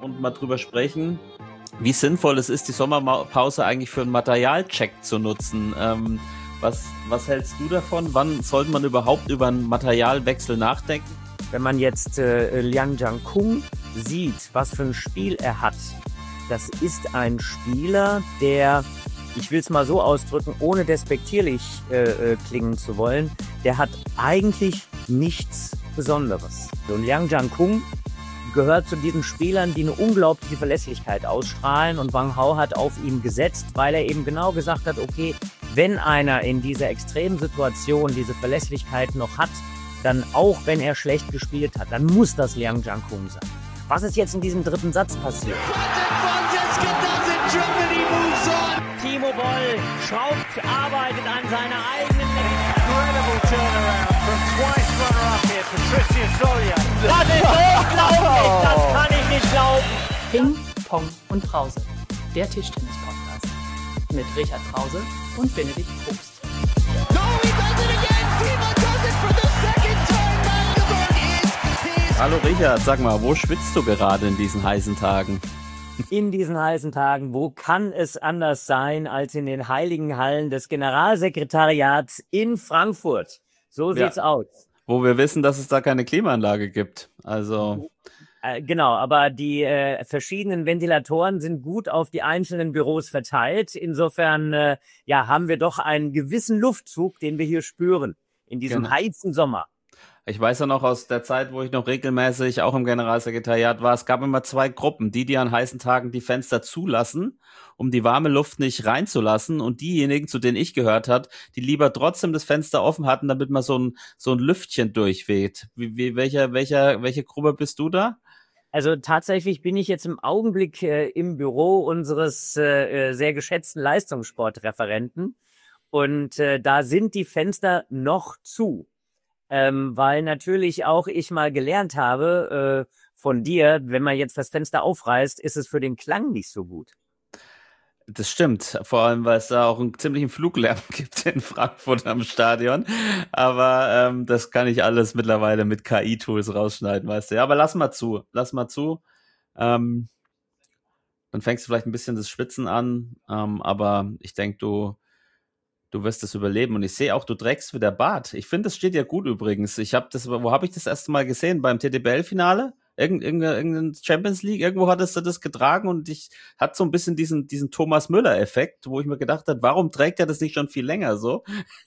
und mal drüber sprechen, wie sinnvoll es ist, die Sommerpause eigentlich für einen Materialcheck zu nutzen. Was hältst du davon? Wann sollte man überhaupt über einen Materialwechsel nachdenken? Wenn man jetzt Liang Jiankun sieht, was für ein Spiel er hat, das ist ein Spieler, der, ich will es mal so ausdrücken, ohne despektierlich klingen zu wollen, der hat eigentlich nichts Besonderes. Und Liang Jiankun gehört zu diesen Spielern, die eine unglaubliche Verlässlichkeit ausstrahlen, und Wang Hao hat auf ihn gesetzt, weil er eben genau gesagt hat, okay, wenn einer in dieser extremen Situation diese Verlässlichkeit noch hat, dann auch wenn er schlecht gespielt hat, dann muss das Liang Jiankun sein. Was ist jetzt in diesem dritten Satz passiert? Timo Boll schraubt, arbeitet an seiner eigenen Incredible turnaround from twice runner-up here, Patricia Solia. Das ist unglaublich, das kann ich nicht glauben. Ping, Pong und Brause, der Tischtennis-Podcast mit Richard Brause und Benedikt Probst. No, he does it again. Timo does it for the second time. Magdeburg is. Hallo Richard, sag mal, wo schwitzt du gerade in diesen heißen Tagen? In diesen heißen Tagen, wo kann es anders sein als in den heiligen Hallen des Generalsekretariats in Frankfurt? So sieht's aus. Wo wir wissen, dass es da keine Klimaanlage gibt. Also Genau, aber die verschiedenen Ventilatoren sind gut auf die einzelnen Büros verteilt. Insofern haben wir doch einen gewissen Luftzug, den wir hier spüren in diesem heißen Sommer. Ich weiß ja noch aus der Zeit, wo ich noch regelmäßig auch im Generalsekretariat war, es gab immer zwei Gruppen, die an heißen Tagen die Fenster zulassen, um die warme Luft nicht reinzulassen, und diejenigen, zu denen ich gehört hat, die lieber trotzdem das Fenster offen hatten, damit mal so ein Lüftchen durchweht. Welche Gruppe bist du da? Also tatsächlich bin ich jetzt im Augenblick im Büro unseres sehr geschätzten Leistungssportreferenten, und da sind die Fenster noch zu. Weil natürlich auch ich mal gelernt habe von dir, wenn man jetzt das Fenster aufreißt, ist es für den Klang nicht so gut. Das stimmt, vor allem, weil es da auch einen ziemlichen Fluglärm gibt in Frankfurt am Stadion. Aber das kann ich alles mittlerweile mit KI-Tools rausschneiden, weißt du. Ja, aber lass mal zu. Dann fängst du vielleicht ein bisschen das Schwitzen an, aber ich denke, du wirst es überleben. Und ich sehe auch, du trägst wieder Bart. Ich finde, das steht ja gut übrigens. Wo habe ich das erste Mal gesehen? Beim TTBL-Finale? Irgendein Champions League? Irgendwo hattest du das getragen, und ich hatte so ein bisschen diesen Thomas Müller-Effekt, wo ich mir gedacht habe, warum trägt er das nicht schon viel länger so?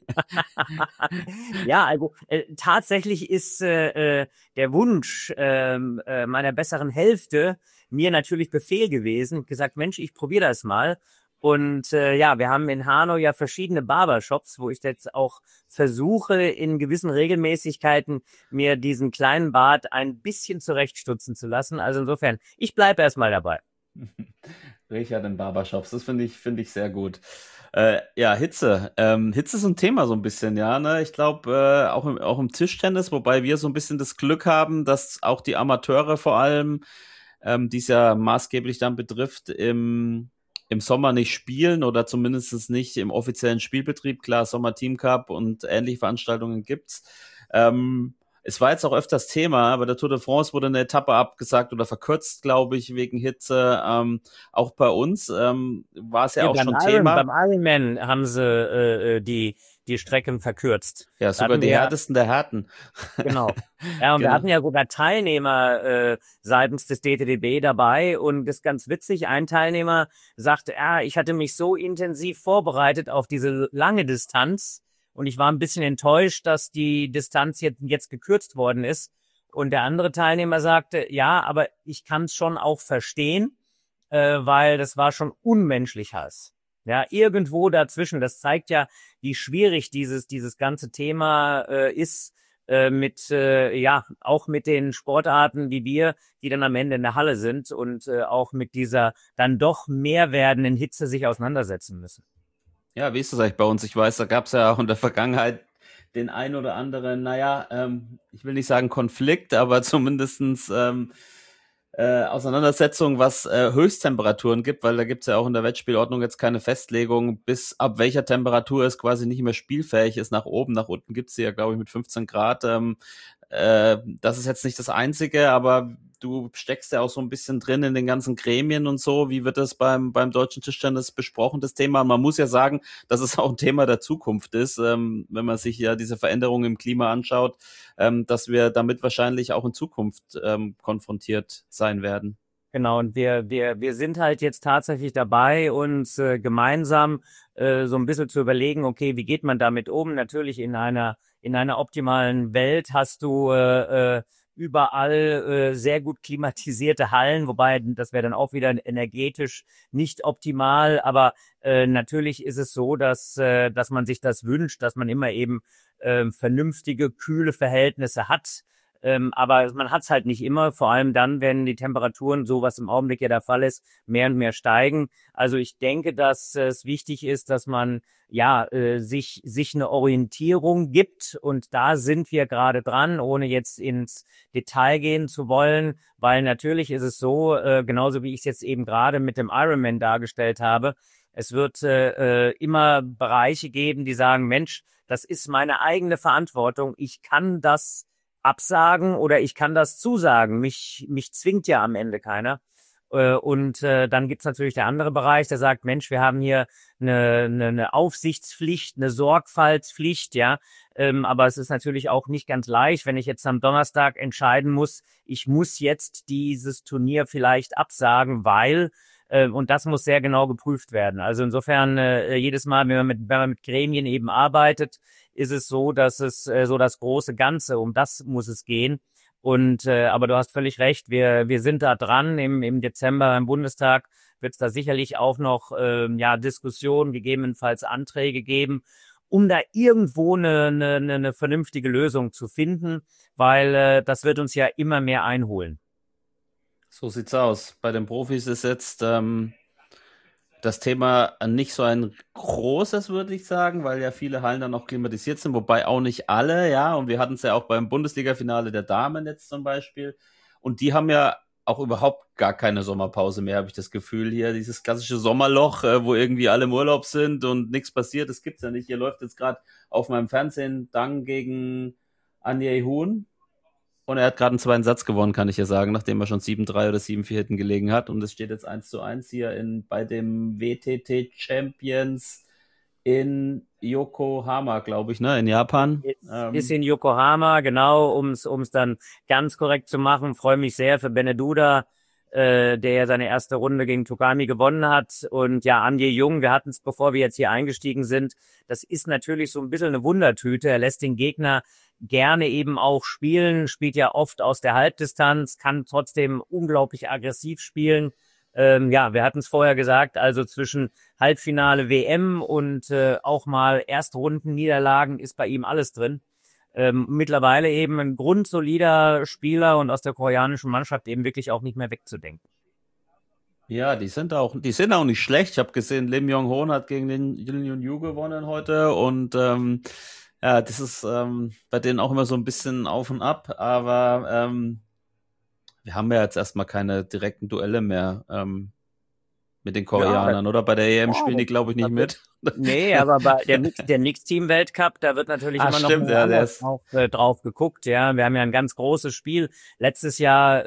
Ja, also tatsächlich ist der Wunsch meiner besseren Hälfte mir natürlich Befehl gewesen. Gesagt, Mensch, ich probiere das mal. Und wir haben in Hanau ja verschiedene Barbershops, wo ich jetzt auch versuche, in gewissen Regelmäßigkeiten mir diesen kleinen Bart ein bisschen zurechtstutzen zu lassen. Also insofern, ich bleibe erstmal dabei. Richard in Barbershops, das finde ich sehr gut. Hitze. Hitze ist ein Thema so ein bisschen, ja, ne? Ich glaube, auch im Tischtennis, wobei wir so ein bisschen das Glück haben, dass auch die Amateure vor allem, die es ja maßgeblich dann betrifft, im Sommer nicht spielen oder zumindest nicht im offiziellen Spielbetrieb. Klar, Sommer Team Cup und ähnliche Veranstaltungen gibt's. Es war jetzt auch öfters Thema, bei der Tour de France wurde eine Etappe abgesagt oder verkürzt, glaube ich, wegen Hitze. Auch bei uns war es ja auch schon Thema. Beim Ironman haben sie die Strecken verkürzt. Ja, sogar die härtesten der Härten. Genau. Ja, und wir hatten ja sogar Teilnehmer seitens des DTDB dabei, und das ist ganz witzig. Ein Teilnehmer sagte, ich hatte mich so intensiv vorbereitet auf diese lange Distanz, und ich war ein bisschen enttäuscht, dass die Distanz jetzt gekürzt worden ist. Und der andere Teilnehmer sagte, ja, aber ich kann es schon auch verstehen, weil das war schon unmenschlich heiß. Ja, irgendwo dazwischen. Das zeigt ja, wie schwierig dieses ganze Thema ist auch mit den Sportarten wie wir, die dann am Ende in der Halle sind und auch mit dieser dann doch mehr werdenden Hitze sich auseinandersetzen müssen. Ja, wie ist das eigentlich bei uns? Ich weiß, da gab es ja auch in der Vergangenheit den ein oder anderen, ich will nicht sagen Konflikt, aber zumindestens Auseinandersetzung, was Höchsttemperaturen gibt, weil da gibt's ja auch in der Wettspielordnung jetzt keine Festlegung, bis ab welcher Temperatur es quasi nicht mehr spielfähig ist, nach oben. Nach unten gibt's sie ja, glaube ich, mit 15 Grad. Das ist jetzt nicht das Einzige, aber du steckst ja auch so ein bisschen drin in den ganzen Gremien und so. Wie wird das beim Deutschen Tischtennis besprochen, das Thema? Und man muss ja sagen, dass es auch ein Thema der Zukunft ist, wenn man sich ja diese Veränderungen im Klima anschaut, dass wir damit wahrscheinlich auch in Zukunft konfrontiert sein werden. Genau, und wir sind halt jetzt tatsächlich dabei, uns gemeinsam so ein bisschen zu überlegen, okay, wie geht man damit um? Natürlich in einer optimalen Welt hast du überall sehr gut klimatisierte Hallen, wobei das wäre dann auch wieder energetisch nicht optimal, aber natürlich ist es so, dass man sich das wünscht, dass man immer eben vernünftige, kühle Verhältnisse hat. Aber man hat es halt nicht immer, vor allem dann, wenn die Temperaturen, so was im Augenblick ja der Fall ist, mehr und mehr steigen. Also ich denke, dass es wichtig ist, dass man sich eine Orientierung gibt, und da sind wir gerade dran, ohne jetzt ins Detail gehen zu wollen, weil natürlich ist es so, genauso wie ich es jetzt eben gerade mit dem Ironman dargestellt habe, es wird immer Bereiche geben, die sagen, Mensch, das ist meine eigene Verantwortung, ich kann das absagen oder ich kann das zusagen. Mich zwingt ja am Ende keiner. Und dann gibt's natürlich der andere Bereich, der sagt, Mensch, wir haben hier eine Aufsichtspflicht, eine Sorgfaltspflicht, ja. Aber es ist natürlich auch nicht ganz leicht, wenn ich jetzt am Donnerstag entscheiden muss, ich muss jetzt dieses Turnier vielleicht absagen, weil und das muss sehr genau geprüft werden. Also insofern jedes Mal, wenn man mit Gremien eben arbeitet, ist es so, dass es so das große Ganze, um das muss es gehen. Und aber du hast völlig recht, wir sind da dran. Im Dezember im Bundestag wird es da sicherlich auch noch Diskussionen, gegebenenfalls Anträge geben, um da irgendwo eine vernünftige Lösung zu finden, weil das wird uns ja immer mehr einholen. So sieht's aus. Bei den Profis ist jetzt das Thema nicht so ein großes, würde ich sagen, weil ja viele Hallen dann auch klimatisiert sind, wobei auch nicht alle, ja. Und wir hatten es ja auch beim Bundesliga-Finale der Damen jetzt zum Beispiel. Und die haben ja auch überhaupt gar keine Sommerpause mehr, habe ich das Gefühl hier. Dieses klassische Sommerloch, wo irgendwie alle im Urlaub sind und nichts passiert, das gibt's ja nicht. Hier läuft jetzt gerade auf meinem Fernsehen Dang gegen Anje Huhn. Und er hat gerade einen zweiten Satz gewonnen, kann ich ja sagen, nachdem er schon 7-3 oder 7-4 hinten gelegen hat. Und es steht jetzt 1:1 hier bei dem WTT Champions in Yokohama, glaube ich, ne, in Japan. Ist in Yokohama, genau, um's dann ganz korrekt zu machen. Freue mich sehr für Beneduda, der ja seine erste Runde gegen Tokami gewonnen hat. Und ja, Anje Jung, wir hatten es, bevor wir jetzt hier eingestiegen sind, das ist natürlich so ein bisschen eine Wundertüte. Er lässt den Gegner gerne eben auch spielen, spielt ja oft aus der Halbdistanz, kann trotzdem unglaublich aggressiv spielen. Wir hatten es vorher gesagt, also zwischen Halbfinale WM und auch mal Erstrundenniederlagen ist bei ihm alles drin. Mittlerweile eben ein grundsolider Spieler und aus der koreanischen Mannschaft eben wirklich auch nicht mehr wegzudenken. Ja, die sind auch nicht schlecht. Ich habe gesehen, Lim Yong-hoon hat gegen den Jin Yun-yu gewonnen heute und ja, das ist bei denen auch immer so ein bisschen auf und ab, aber wir haben ja jetzt erstmal keine direkten Duelle mehr mit den Koreanern, oder? Bei der EM spielen die, glaube ich, nicht mit. Nee, aber bei der Mixteam-Weltcup, da wird natürlich immer noch drauf geguckt. Ja, wir haben ja ein ganz großes Spiel letztes Jahr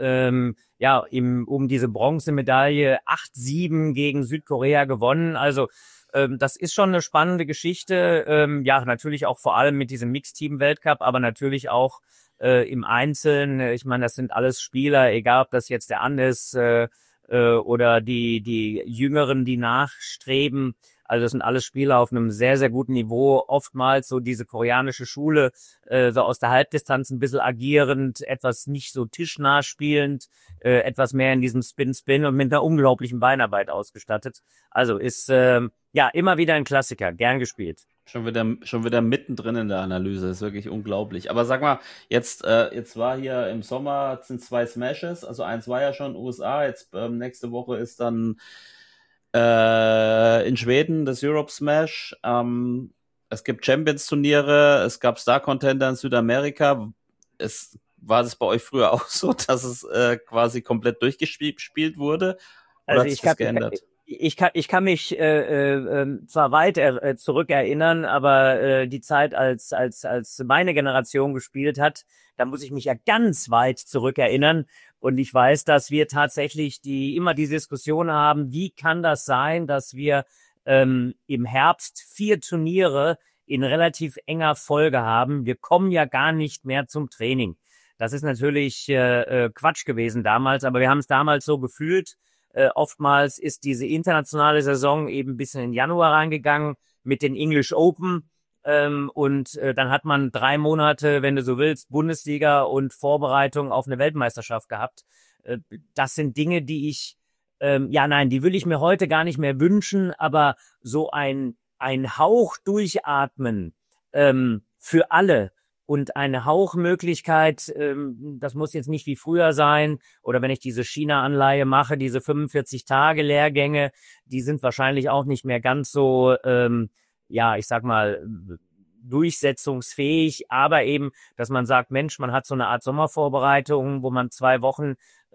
um diese Bronzemedaille 8-7 gegen Südkorea gewonnen. Also das ist schon eine spannende Geschichte. Natürlich auch vor allem mit diesem Mixteam-Weltcup, aber natürlich auch im Einzelnen. Ich meine, das sind alles Spieler, egal ob das jetzt der An ist oder die Jüngeren, die nachstreben. Also das sind alles Spieler auf einem sehr, sehr guten Niveau. Oftmals so diese koreanische Schule, so aus der Halbdistanz ein bisschen agierend, etwas nicht so tischnah spielend, etwas mehr in diesem Spin-Spin und mit einer unglaublichen Beinarbeit ausgestattet. Also ist immer wieder ein Klassiker, gern gespielt. Schon wieder mittendrin in der Analyse, ist wirklich unglaublich. Aber sag mal, jetzt war hier im Sommer sind 2 Smashes, also eins war ja schon USA, jetzt nächste Woche ist dann in Schweden das Europe Smash. Es gibt Champions-Turniere, es gab Star-Contender in Südamerika. War das bei euch früher auch so, dass es quasi komplett durchgespielt wurde? Oder hat sich das geändert? Ich kann mich zwar weit zurückerinnern, aber die Zeit, als meine Generation gespielt hat, da muss ich mich ja ganz weit zurückerinnern. Und ich weiß, dass wir tatsächlich immer die Diskussion haben, wie kann das sein, dass wir im Herbst 4 Turniere in relativ enger Folge haben. Wir kommen ja gar nicht mehr zum Training. Das ist natürlich Quatsch gewesen damals, aber wir haben es damals so gefühlt. Oftmals ist diese internationale Saison eben ein bisschen in Januar reingegangen mit den English Open. Und dann hat man 3 Monate, wenn du so willst, Bundesliga und Vorbereitung auf eine Weltmeisterschaft gehabt. Das sind Dinge, die die will ich mir heute gar nicht mehr wünschen, aber so ein Hauch durchatmen für alle und eine Hauchmöglichkeit, das muss jetzt nicht wie früher sein, oder wenn ich diese China-Anleihe mache, diese 45-Tage-Lehrgänge, die sind wahrscheinlich auch nicht mehr ganz so, ich sag mal, durchsetzungsfähig, aber eben, dass man sagt, Mensch, man hat so eine Art Sommervorbereitung, wo man 2 Wochen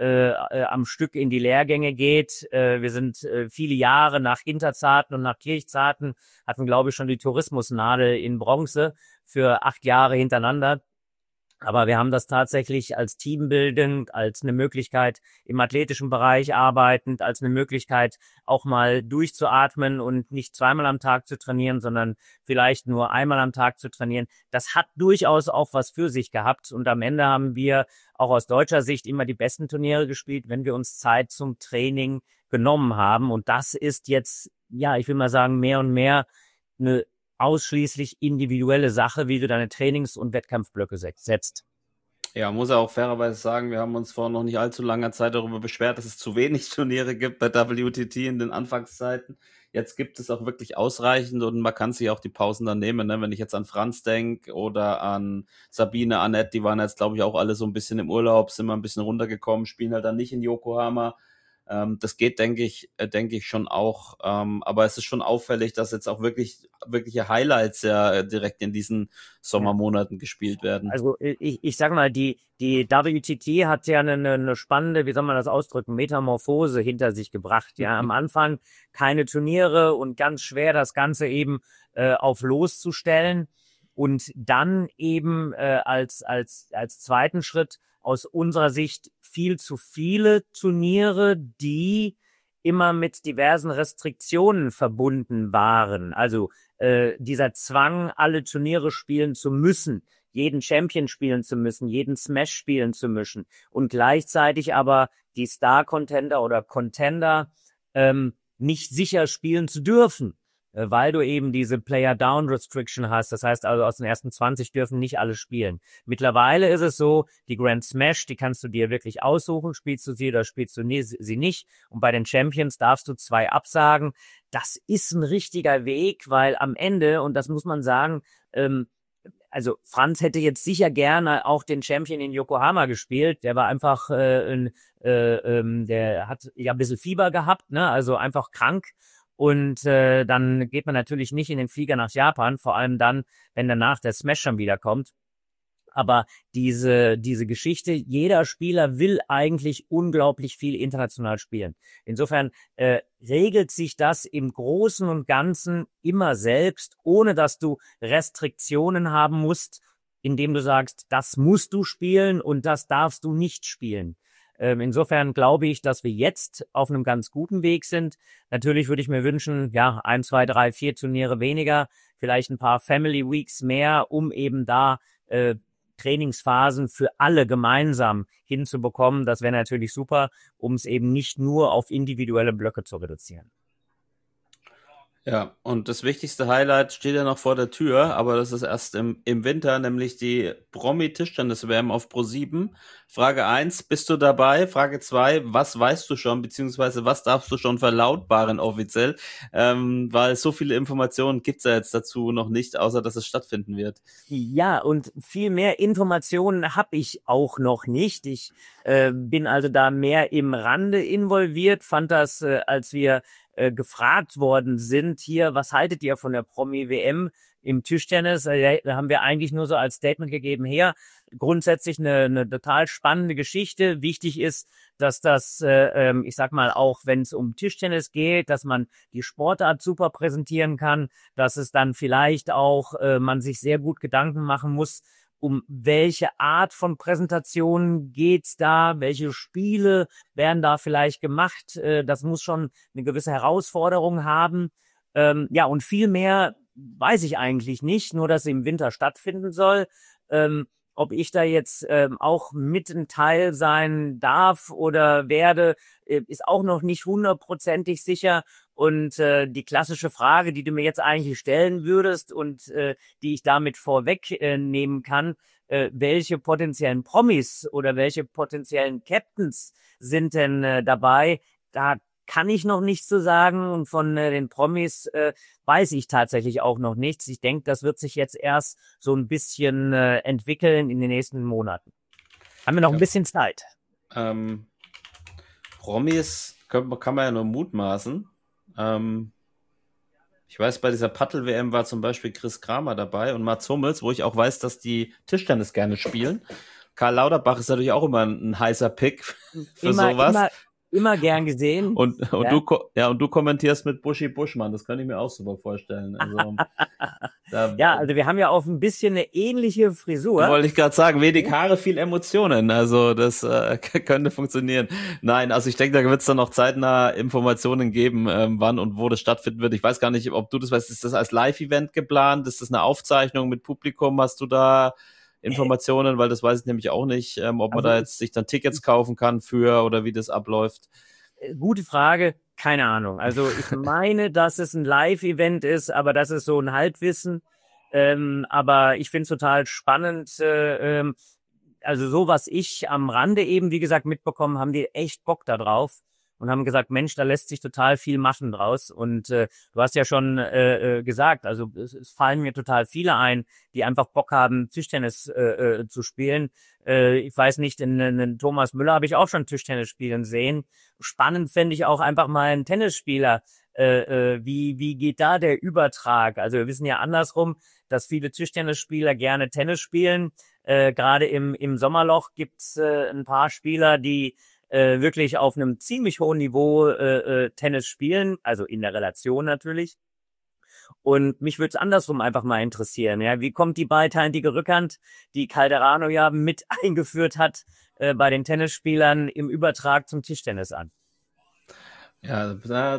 am Stück in die Lehrgänge geht. Wir sind viele Jahre nach Hinterzarten und nach Kirchzarten, hatten, glaube ich, schon die Tourismusnadel in Bronze für 8 Jahre hintereinander. Aber wir haben das tatsächlich als teambildend, als eine Möglichkeit im athletischen Bereich arbeitend, als eine Möglichkeit auch mal durchzuatmen und nicht 2-mal am Tag zu trainieren, sondern vielleicht nur 1-mal am Tag zu trainieren. Das hat durchaus auch was für sich gehabt. Und am Ende haben wir auch aus deutscher Sicht immer die besten Turniere gespielt, wenn wir uns Zeit zum Training genommen haben. Und das ist jetzt, ich will mal sagen, mehr und mehr eine ausschließlich individuelle Sache, wie du deine Trainings- und Wettkampfblöcke setzt. Ja, muss ja auch fairerweise sagen, wir haben uns vor noch nicht allzu langer Zeit darüber beschwert, dass es zu wenig Turniere gibt bei WTT in den Anfangszeiten. Jetzt gibt es auch wirklich ausreichend und man kann sich auch die Pausen dann nehmen, ne? Wenn ich jetzt an Franz denke oder an Sabine, Annette, die waren jetzt, glaube ich, auch alle so ein bisschen im Urlaub, sind mal ein bisschen runtergekommen, spielen halt dann nicht in Yokohama. Das geht, denke ich schon auch. Aber es ist schon auffällig, dass jetzt auch wirkliche Highlights ja direkt in diesen Sommermonaten gespielt werden. Also ich sag mal, die WTT hat ja eine spannende, wie soll man das ausdrücken, Metamorphose hinter sich gebracht. Ja, am Anfang keine Turniere und ganz schwer das Ganze eben auf loszustellen und dann eben als zweiten Schritt aus unserer Sicht viel zu viele Turniere, die immer mit diversen Restriktionen verbunden waren. Also dieser Zwang, alle Turniere spielen zu müssen, jeden Champion spielen zu müssen, jeden Smash spielen zu müssen und gleichzeitig aber die Star-Contender oder Contender nicht sicher spielen zu dürfen, weil du eben diese Player-Down-Restriction hast. Das heißt also, aus den ersten 20 dürfen nicht alle spielen. Mittlerweile ist es so, die Grand Smash, die kannst du dir wirklich aussuchen, spielst du sie oder spielst du sie nicht. Und bei den Champions darfst du 2 absagen. Das ist ein richtiger Weg, weil am Ende, und das muss man sagen, also Franz hätte jetzt sicher gerne auch den Champion in Yokohama gespielt. Der war einfach, der hat ja ein bisschen Fieber gehabt, ne? Also einfach krank. Und dann geht man natürlich nicht in den Flieger nach Japan, vor allem dann, wenn danach der Smash schon wieder kommt. Aber diese Geschichte, jeder Spieler will eigentlich unglaublich viel international spielen. Insofern regelt sich das im Großen und Ganzen immer selbst, ohne dass du Restriktionen haben musst, indem du sagst, das musst du spielen und das darfst du nicht spielen. Insofern glaube ich, dass wir jetzt auf einem ganz guten Weg sind. Natürlich würde ich mir wünschen, 1, 2, 3, 4 Turniere weniger, vielleicht ein paar Family Weeks mehr, um eben da Trainingsphasen für alle gemeinsam hinzubekommen. Das wäre natürlich super, um es eben nicht nur auf individuelle Blöcke zu reduzieren. Ja, und das wichtigste Highlight steht ja noch vor der Tür, aber das ist erst im Winter, nämlich die Promi-Tischtennis-WM auf Pro7. Frage 1, bist du dabei? Frage 2, was weißt du schon, beziehungsweise was darfst du schon verlautbaren offiziell? Weil so viele Informationen gibt's ja jetzt dazu noch nicht, außer dass es stattfinden wird. Ja, und viel mehr Informationen habe ich auch noch nicht. Ich bin also da mehr im Rande involviert, fand das, als wir gefragt worden sind hier, was haltet ihr von der Promi-WM im Tischtennis? Da haben wir eigentlich nur so als Statement gegeben, grundsätzlich eine total spannende Geschichte. Wichtig ist, dass das, ich sag mal, auch wenn es um Tischtennis geht, dass man die Sportart super präsentieren kann, dass es dann vielleicht auch man sich sehr gut Gedanken machen muss um welche Art von Präsentation geht's da? Welche Spiele werden da vielleicht gemacht? Das muss schon eine gewisse Herausforderung haben. Ja, und viel mehr weiß ich eigentlich nicht, nur dass sie im Winter stattfinden soll. Ob ich da jetzt auch mit ein Teil sein darf oder werde, ist auch noch nicht 100%ig sicher. Und die klassische Frage, die du mir jetzt eigentlich stellen würdest und die ich damit vorweg nehmen kann, welche potenziellen Promis oder welche potenziellen Captains sind denn dabei? Da kann ich noch nichts zu sagen, und von den Promis weiß ich tatsächlich auch noch nichts. Ich denke, das wird sich jetzt erst so ein bisschen entwickeln in den nächsten Monaten. Haben wir noch ein bisschen Zeit. Promis kann man ja nur mutmaßen. Ich weiß, bei dieser Paddel-WM war zum Beispiel Chris Kramer dabei und Mats Hummels, wo ich auch weiß, dass die Tischtennis gerne spielen. Karl Lauterbach ist natürlich auch immer ein heißer Pick für sowas. Immer gern gesehen. Und du kommentierst mit Buschi Buschmann, das kann ich mir auch super vorstellen. Also, also wir haben ja auch ein bisschen eine ähnliche Frisur. Wollte ich gerade sagen, wenig Haare, viel Emotionen, also das könnte funktionieren. Nein, also ich denke, da wird es dann noch zeitnah Informationen geben, wann und wo das stattfinden wird. Ich weiß gar nicht, ob du das weißt, ist das als Live-Event geplant, ist das eine Aufzeichnung mit Publikum, hast du da Informationen, weil das weiß ich nämlich auch nicht, ob man da jetzt sich dann Tickets kaufen kann für oder wie das abläuft. Gute Frage, keine Ahnung. Also ich meine, dass es ein Live-Event ist, aber das ist so ein Halbwissen. Aber ich finde es total spannend. Also so, was ich am Rande eben, wie gesagt, mitbekommen, haben die echt Bock da drauf und haben gesagt, Mensch, da lässt sich total viel machen draus. Und du hast ja schon gesagt, also es fallen mir total viele ein, die einfach Bock haben, Tischtennis zu spielen. Ich weiß nicht, in Thomas Müller habe ich auch schon Tischtennis spielen sehen. Spannend fände ich auch einfach mal einen Tennisspieler. Wie geht da der Übertrag? Also wir wissen ja andersrum, dass viele Tischtennisspieler gerne Tennis spielen. Gerade im Sommerloch gibt's ein paar Spieler, die wirklich auf einem ziemlich hohen Niveau Tennis spielen, also in der Relation natürlich. Und mich würde es andersrum einfach mal interessieren. Ja, wie kommt die beidhändige Rückhand, die Calderano ja mit eingeführt hat, bei den Tennisspielern im Übertrag zum Tischtennis an? Ja,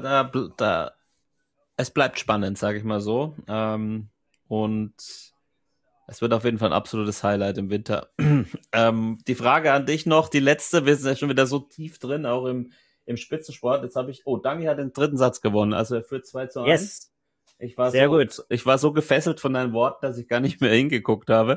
es bleibt spannend, sage ich mal so. Und es wird auf jeden Fall ein absolutes Highlight im Winter. Die Frage an dich noch, die letzte, wir sind ja schon wieder so tief drin, auch im Spitzensport. Jetzt habe ich, Dangi hat den dritten Satz gewonnen, also er führt 2-1. Yes. Ich war so gefesselt von deinen Worten, dass ich gar nicht mehr hingeguckt habe.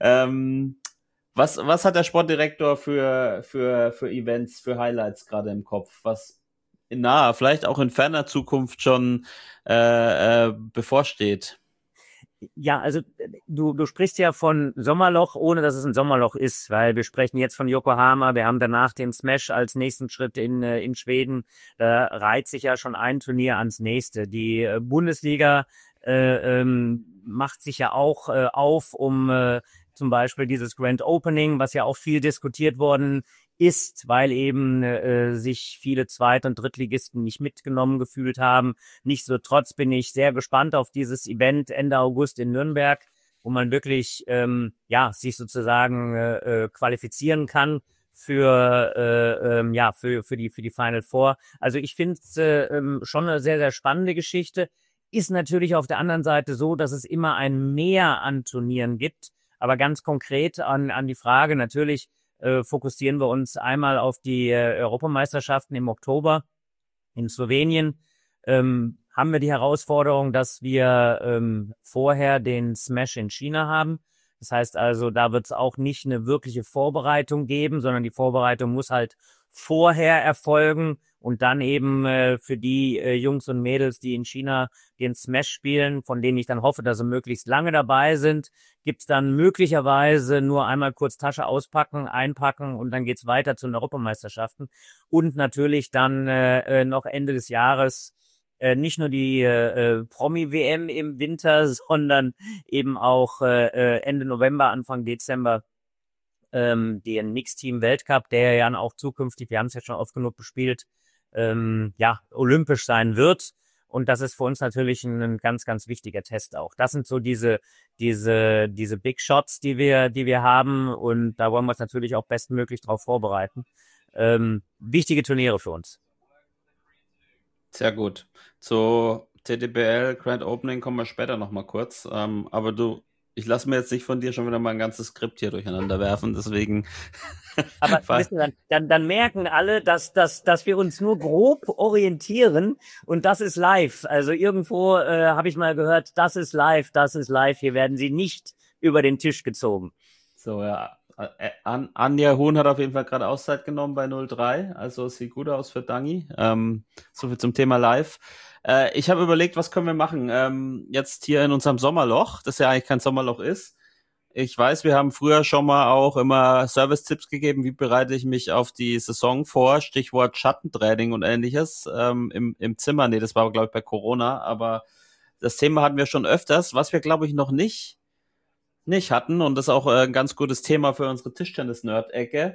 Was hat der Sportdirektor für Events, für Highlights gerade im Kopf? Was in naher, vielleicht auch in ferner Zukunft schon bevorsteht? Ja, also du sprichst ja von Sommerloch, ohne dass es ein Sommerloch ist, weil wir sprechen jetzt von Yokohama, wir haben danach den Smash als nächsten Schritt in Schweden. Da reiht sich ja schon ein Turnier ans nächste. Die Bundesliga macht sich ja auch auf, um zum Beispiel dieses Grand Opening, was ja auch viel diskutiert worden ist, weil eben sich viele Zweit- und Drittligisten nicht mitgenommen gefühlt haben. Nichtsdestotrotz bin ich sehr gespannt auf dieses Event Ende August in Nürnberg, wo man wirklich sich sozusagen qualifizieren kann für die Final Four. Also ich finde es schon eine sehr, sehr spannende Geschichte. Ist natürlich auf der anderen Seite so, dass es immer ein Mehr an Turnieren gibt. Aber ganz konkret an die Frage, natürlich fokussieren wir uns einmal auf die Europameisterschaften im Oktober in Slowenien. Haben wir die Herausforderung, dass wir vorher den Smash in China haben. Das heißt also, da wird es auch nicht eine wirkliche Vorbereitung geben, sondern die Vorbereitung muss halt vorher erfolgen und dann eben für die Jungs und Mädels, die in China den Smash spielen, von denen ich dann hoffe, dass sie möglichst lange dabei sind, gibt's dann möglicherweise nur einmal kurz Tasche auspacken, einpacken und dann geht's weiter zu den Europameisterschaften. Und natürlich dann noch Ende des Jahres nicht nur die Promi-WM im Winter, sondern eben auch Ende November, Anfang Dezember den Mixteam-Weltcup, der ja auch zukünftig, wir haben es ja schon oft genug bespielt, olympisch sein wird. Und das ist für uns natürlich ein ganz, ganz wichtiger Test auch. Das sind so diese Big Shots, die wir haben. Und da wollen wir uns natürlich auch bestmöglich darauf vorbereiten. Wichtige Turniere für uns. Sehr gut. Zu TDBL Grand Opening kommen wir später nochmal kurz. Aber ich lasse mir jetzt nicht von dir schon wieder mal ein ganzes Skript hier durcheinander werfen, deswegen. Aber dann merken alle, dass wir uns nur grob orientieren und das ist live. Also irgendwo habe ich mal gehört, das ist live. Hier werden sie nicht über den Tisch gezogen. So, ja. Anja Huhn hat auf jeden Fall gerade Auszeit genommen bei 0-3, also es sieht gut aus für Dangi. So viel zum Thema live. Ich habe überlegt, was können wir machen jetzt hier in unserem Sommerloch, das ja eigentlich kein Sommerloch ist. Ich weiß, wir haben früher schon mal auch immer Service-Tipps gegeben, wie bereite ich mich auf die Saison vor, Stichwort Schattentraining und ähnliches im Zimmer. Nee, das war, glaube ich, bei Corona, aber das Thema hatten wir schon öfters. Was wir, glaube ich, noch nicht hatten, und das ist auch ein ganz gutes Thema für unsere Tischtennis-Nerd-Ecke,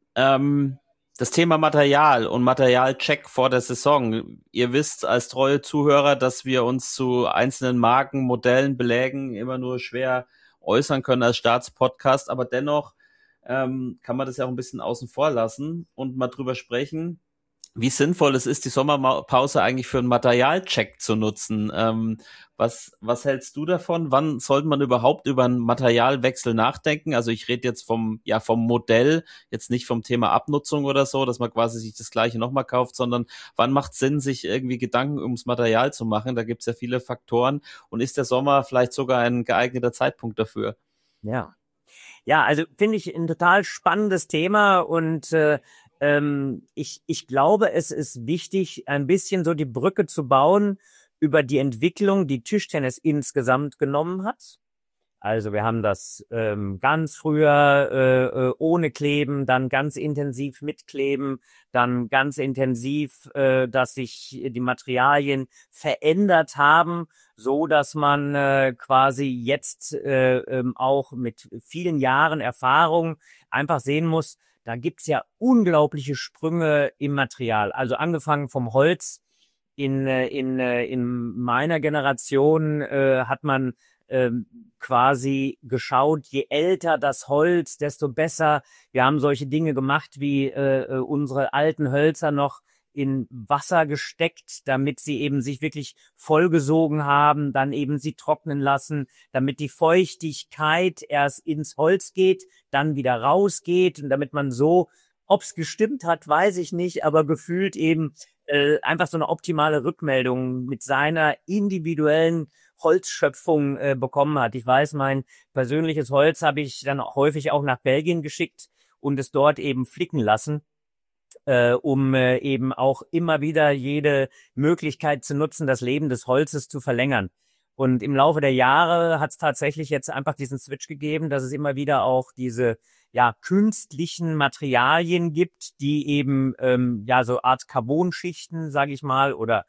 das Thema Material und Materialcheck vor der Saison. Ihr wisst als treue Zuhörer, dass wir uns zu einzelnen Marken, Modellen, Belägen immer nur schwer äußern können als Staatspodcast, aber dennoch kann man das ja auch ein bisschen außen vor lassen und mal drüber sprechen, wie sinnvoll es ist, die Sommerpause eigentlich für einen Materialcheck zu nutzen. Was hältst du davon? Wann sollte man überhaupt über einen Materialwechsel nachdenken? Also ich rede jetzt vom Modell, jetzt nicht vom Thema Abnutzung oder so, dass man quasi sich das Gleiche nochmal kauft, sondern wann macht es Sinn, sich irgendwie Gedanken ums Material zu machen? Da gibt es ja viele Faktoren. Und ist der Sommer vielleicht sogar ein geeigneter Zeitpunkt dafür? Ja, also finde ich ein total spannendes Thema und ich glaube, es ist wichtig, ein bisschen so die Brücke zu bauen über die Entwicklung, die Tischtennis insgesamt genommen hat. Also wir haben das ganz früher ohne Kleben, dann ganz intensiv mit Kleben, dann ganz intensiv, dass sich die Materialien verändert haben, so dass man quasi jetzt auch mit vielen Jahren Erfahrung einfach sehen muss, da gibt's ja unglaubliche Sprünge im Material. Also angefangen vom Holz. In meiner Generation hat man quasi geschaut, je älter das Holz, desto besser. Wir haben solche Dinge gemacht, wie unsere alten Hölzer noch in Wasser gesteckt, damit sie eben sich wirklich vollgesogen haben, dann eben sie trocknen lassen, damit die Feuchtigkeit erst ins Holz geht, dann wieder rausgeht und damit man so, ob's gestimmt hat, weiß ich nicht, aber gefühlt eben einfach so eine optimale Rückmeldung mit seiner individuellen Holzschöpfung bekommen hat. Ich weiß, mein persönliches Holz habe ich dann häufig auch nach Belgien geschickt und es dort eben flicken lassen, um eben auch immer wieder jede Möglichkeit zu nutzen, das Leben des Holzes zu verlängern. Und im Laufe der Jahre hat es tatsächlich jetzt einfach diesen Switch gegeben, dass es immer wieder auch diese künstlichen Materialien gibt, die eben so Art Carbonschichten, sage ich mal, oder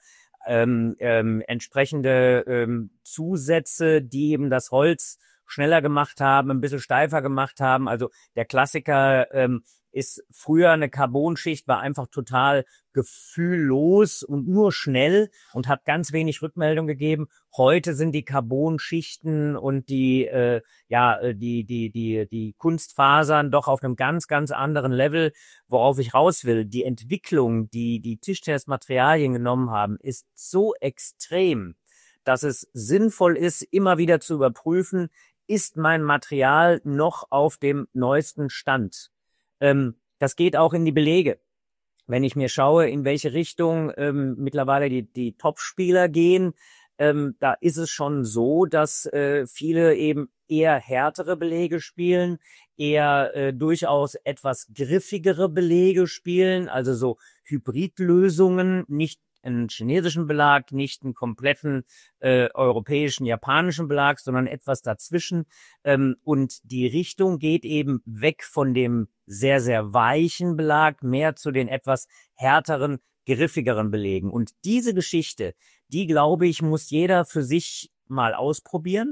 entsprechende Zusätze, die eben das Holz schneller gemacht haben, ein bisschen steifer gemacht haben. Also der Klassiker ist früher eine Carbonschicht, war einfach total gefühllos und nur schnell und hat ganz wenig Rückmeldung gegeben. Heute sind die Carbonschichten und die Kunstfasern doch auf einem ganz, ganz anderen Level. Worauf ich raus will, die Entwicklung, die Tischtennismaterialien genommen haben, ist so extrem, dass es sinnvoll ist, immer wieder zu überprüfen, ist mein Material noch auf dem neuesten Stand? Das geht auch in die Belege. Wenn ich mir schaue, in welche Richtung mittlerweile die Top-Spieler gehen, da ist es schon so, dass viele eben eher härtere Belege spielen, eher durchaus etwas griffigere Belege spielen, also so Hybridlösungen, nicht einen chinesischen Belag, nicht einen kompletten europäischen, japanischen Belag, sondern etwas dazwischen. Und die Richtung geht eben weg von dem sehr, sehr weichen Belag, mehr zu den etwas härteren, griffigeren Belegen. Und diese Geschichte, die, glaube ich, muss jeder für sich mal ausprobieren.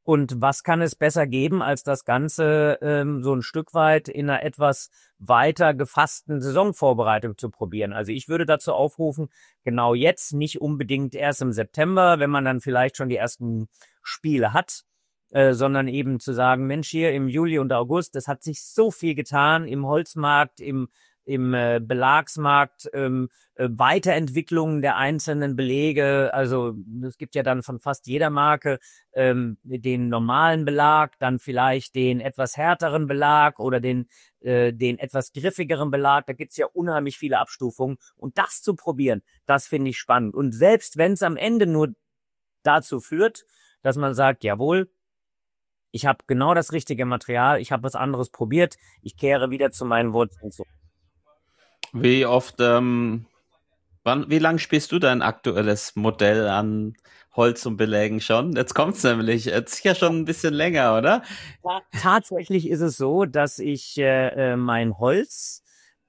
Und was kann es besser geben, als das Ganze so ein Stück weit in einer etwas weiter gefassten Saisonvorbereitung zu probieren? Also ich würde dazu aufrufen, genau jetzt, nicht unbedingt erst im September, wenn man dann vielleicht schon die ersten Spiele hat, sondern eben zu sagen, Mensch, hier im Juli und August, das hat sich so viel getan im Holzmarkt, im Belagsmarkt, Weiterentwicklungen der einzelnen Belege. Also es gibt ja dann von fast jeder Marke den normalen Belag, dann vielleicht den etwas härteren Belag oder den etwas griffigeren Belag. Da gibt's ja unheimlich viele Abstufungen. Und das zu probieren, das finde ich spannend. Und selbst wenn es am Ende nur dazu führt, dass man sagt, jawohl, ich habe genau das richtige Material, ich habe was anderes probiert, ich kehre wieder zu meinen Wurzeln zurück. Wie oft, wie lang spielst du dein aktuelles Modell an Holz und Belägen schon? Jetzt kommt's nämlich. Jetzt ist ja schon ein bisschen länger, oder? Tatsächlich ist es so, dass ich mein Holz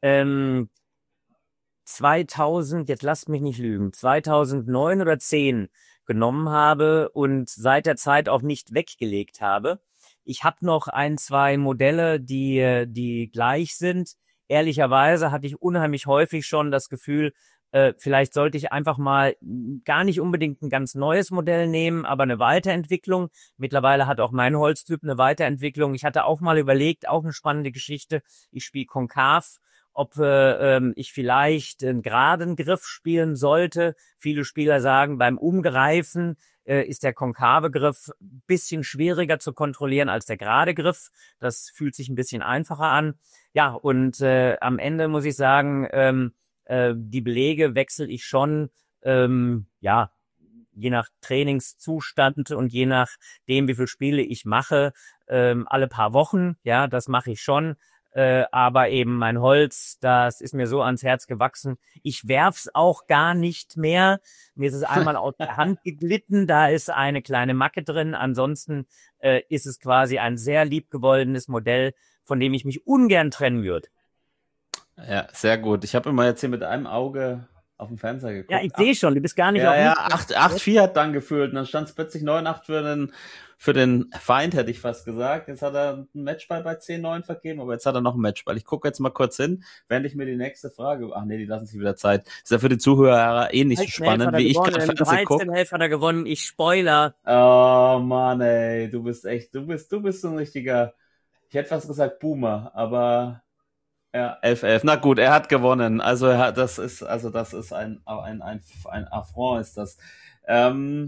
2000, jetzt lasst mich nicht lügen, 2009 oder 10 genommen habe und seit der Zeit auch nicht weggelegt habe. Ich habe noch 2 Modelle, die gleich sind. Ehrlicherweise hatte ich unheimlich häufig schon das Gefühl, vielleicht sollte ich einfach mal gar nicht unbedingt ein ganz neues Modell nehmen, aber eine Weiterentwicklung. Mittlerweile hat auch mein Holztyp eine Weiterentwicklung. Ich hatte auch mal überlegt, auch eine spannende Geschichte, ich spiele konkav, ob ich vielleicht einen geraden Griff spielen sollte. Viele Spieler sagen, beim Umgreifen ist der konkave Griff ein bisschen schwieriger zu kontrollieren als der gerade Griff. Das fühlt sich ein bisschen einfacher an. Ja, und am Ende muss ich sagen, die Belege wechsle ich schon, ja, je nach Trainingszustand und je nachdem, wie viele Spiele ich mache, alle paar Wochen. Ja, das mache ich schon. Aber eben mein Holz, das ist mir so ans Herz gewachsen. Ich werf's auch gar nicht mehr. Mir ist es einmal aus der Hand geglitten, da ist eine kleine Macke drin. Ansonsten ist es quasi ein sehr liebgewollenes Modell, von dem ich mich ungern trennen würde. Ja, sehr gut. Ich habe immer jetzt hier mit einem Auge auf den Fernseher geguckt. Ja, ich sehe schon, du bist gar nicht auf Ja, mich. 8-4 hat dann gefühlt und dann stand es plötzlich 9-8 für den Feind, hätte ich fast gesagt. Jetzt hat er einen Matchball bei 10-9 vergeben, aber jetzt hat er noch einen Matchball. Ich gucke jetzt mal kurz hin, während ich mir die nächste Frage... Ach nee, die lassen sich wieder Zeit. Ist ja für die Zuhörer eh nicht so spannend, wie ich gerade Fernsehen gucke. 13 hat er gewonnen, ich Spoiler. Oh Mann, ey, du bist so ein richtiger... Ich hätte fast gesagt Boomer, aber... Ja, 11-11. Na gut, er hat gewonnen. Also das ist ein Affront ist das. Ja,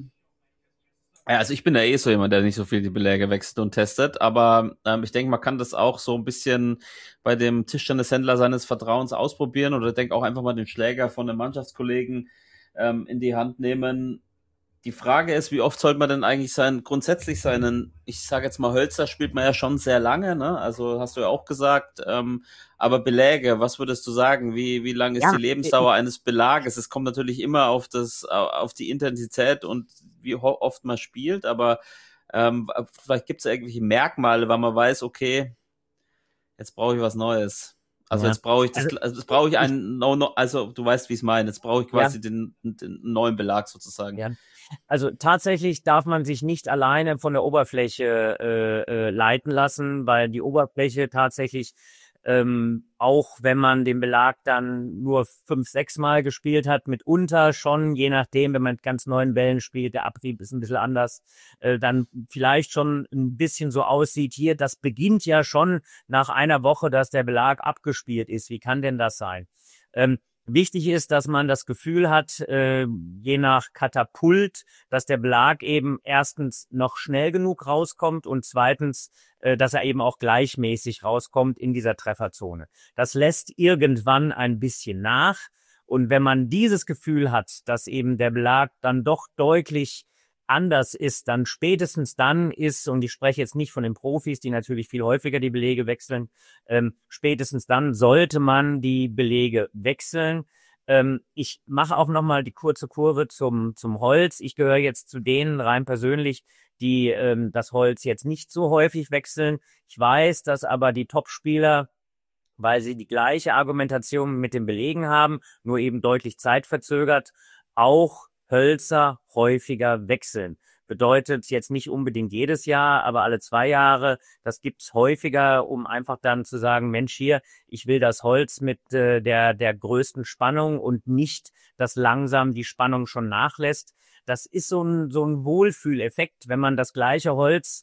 also ich bin ja eh so jemand, der nicht so viel die Beläge wechselt und testet, aber ich denke, man kann das auch so ein bisschen bei dem Tischtennishändler seines Vertrauens ausprobieren oder denke auch einfach mal den Schläger von einem Mannschaftskollegen in die Hand nehmen. Die Frage ist, wie oft sollte man denn eigentlich grundsätzlich seinen, ich sage jetzt mal Hölzer spielt man ja schon sehr lange, ne? Also hast du ja auch gesagt, aber Beläge, was würdest du sagen? Wie lang ist die Lebensdauer eines Belages? Es kommt natürlich immer auf die Intensität und wie oft man spielt, aber vielleicht gibt es ja irgendwelche Merkmale, weil man weiß, okay, jetzt brauche ich was Neues. Also jetzt brauche ich jetzt brauche ich einen also du weißt, wie ich es meine. Jetzt brauche ich quasi den neuen Belag sozusagen. Ja. Also tatsächlich darf man sich nicht alleine von der Oberfläche leiten lassen, weil die Oberfläche tatsächlich auch wenn man den Belag dann nur 5-6 Mal gespielt hat, mitunter schon, je nachdem, wenn man mit ganz neuen Bällen spielt, der Abrieb ist ein bisschen anders, dann vielleicht schon ein bisschen so aussieht, hier, das beginnt ja schon nach einer Woche, dass der Belag abgespielt ist. Wie kann denn das sein? Wichtig ist, dass man das Gefühl hat, je nach Katapult, dass der Belag eben erstens noch schnell genug rauskommt und zweitens, dass er eben auch gleichmäßig rauskommt in dieser Trefferzone. Das lässt irgendwann ein bisschen nach. Und wenn man dieses Gefühl hat, dass eben der Belag dann doch deutlich anders ist, dann spätestens dann ist, und ich spreche jetzt nicht von den Profis, die natürlich viel häufiger die Belege wechseln, spätestens dann sollte man die Belege wechseln. Ich mache auch nochmal die kurze Kurve zum Holz. Ich gehöre jetzt zu denen rein persönlich, die das Holz jetzt nicht so häufig wechseln. Ich weiß, dass aber die Topspieler, weil sie die gleiche Argumentation mit den Belegen haben, nur eben deutlich zeitverzögert, auch Hölzer häufiger wechseln. Bedeutet jetzt nicht unbedingt jedes Jahr, aber alle 2 Jahre. Das gibt's häufiger, um einfach dann zu sagen, Mensch, hier, ich will das Holz mit der größten Spannung und nicht, dass langsam die Spannung schon nachlässt. Das ist so ein Wohlfühleffekt, wenn man das gleiche Holz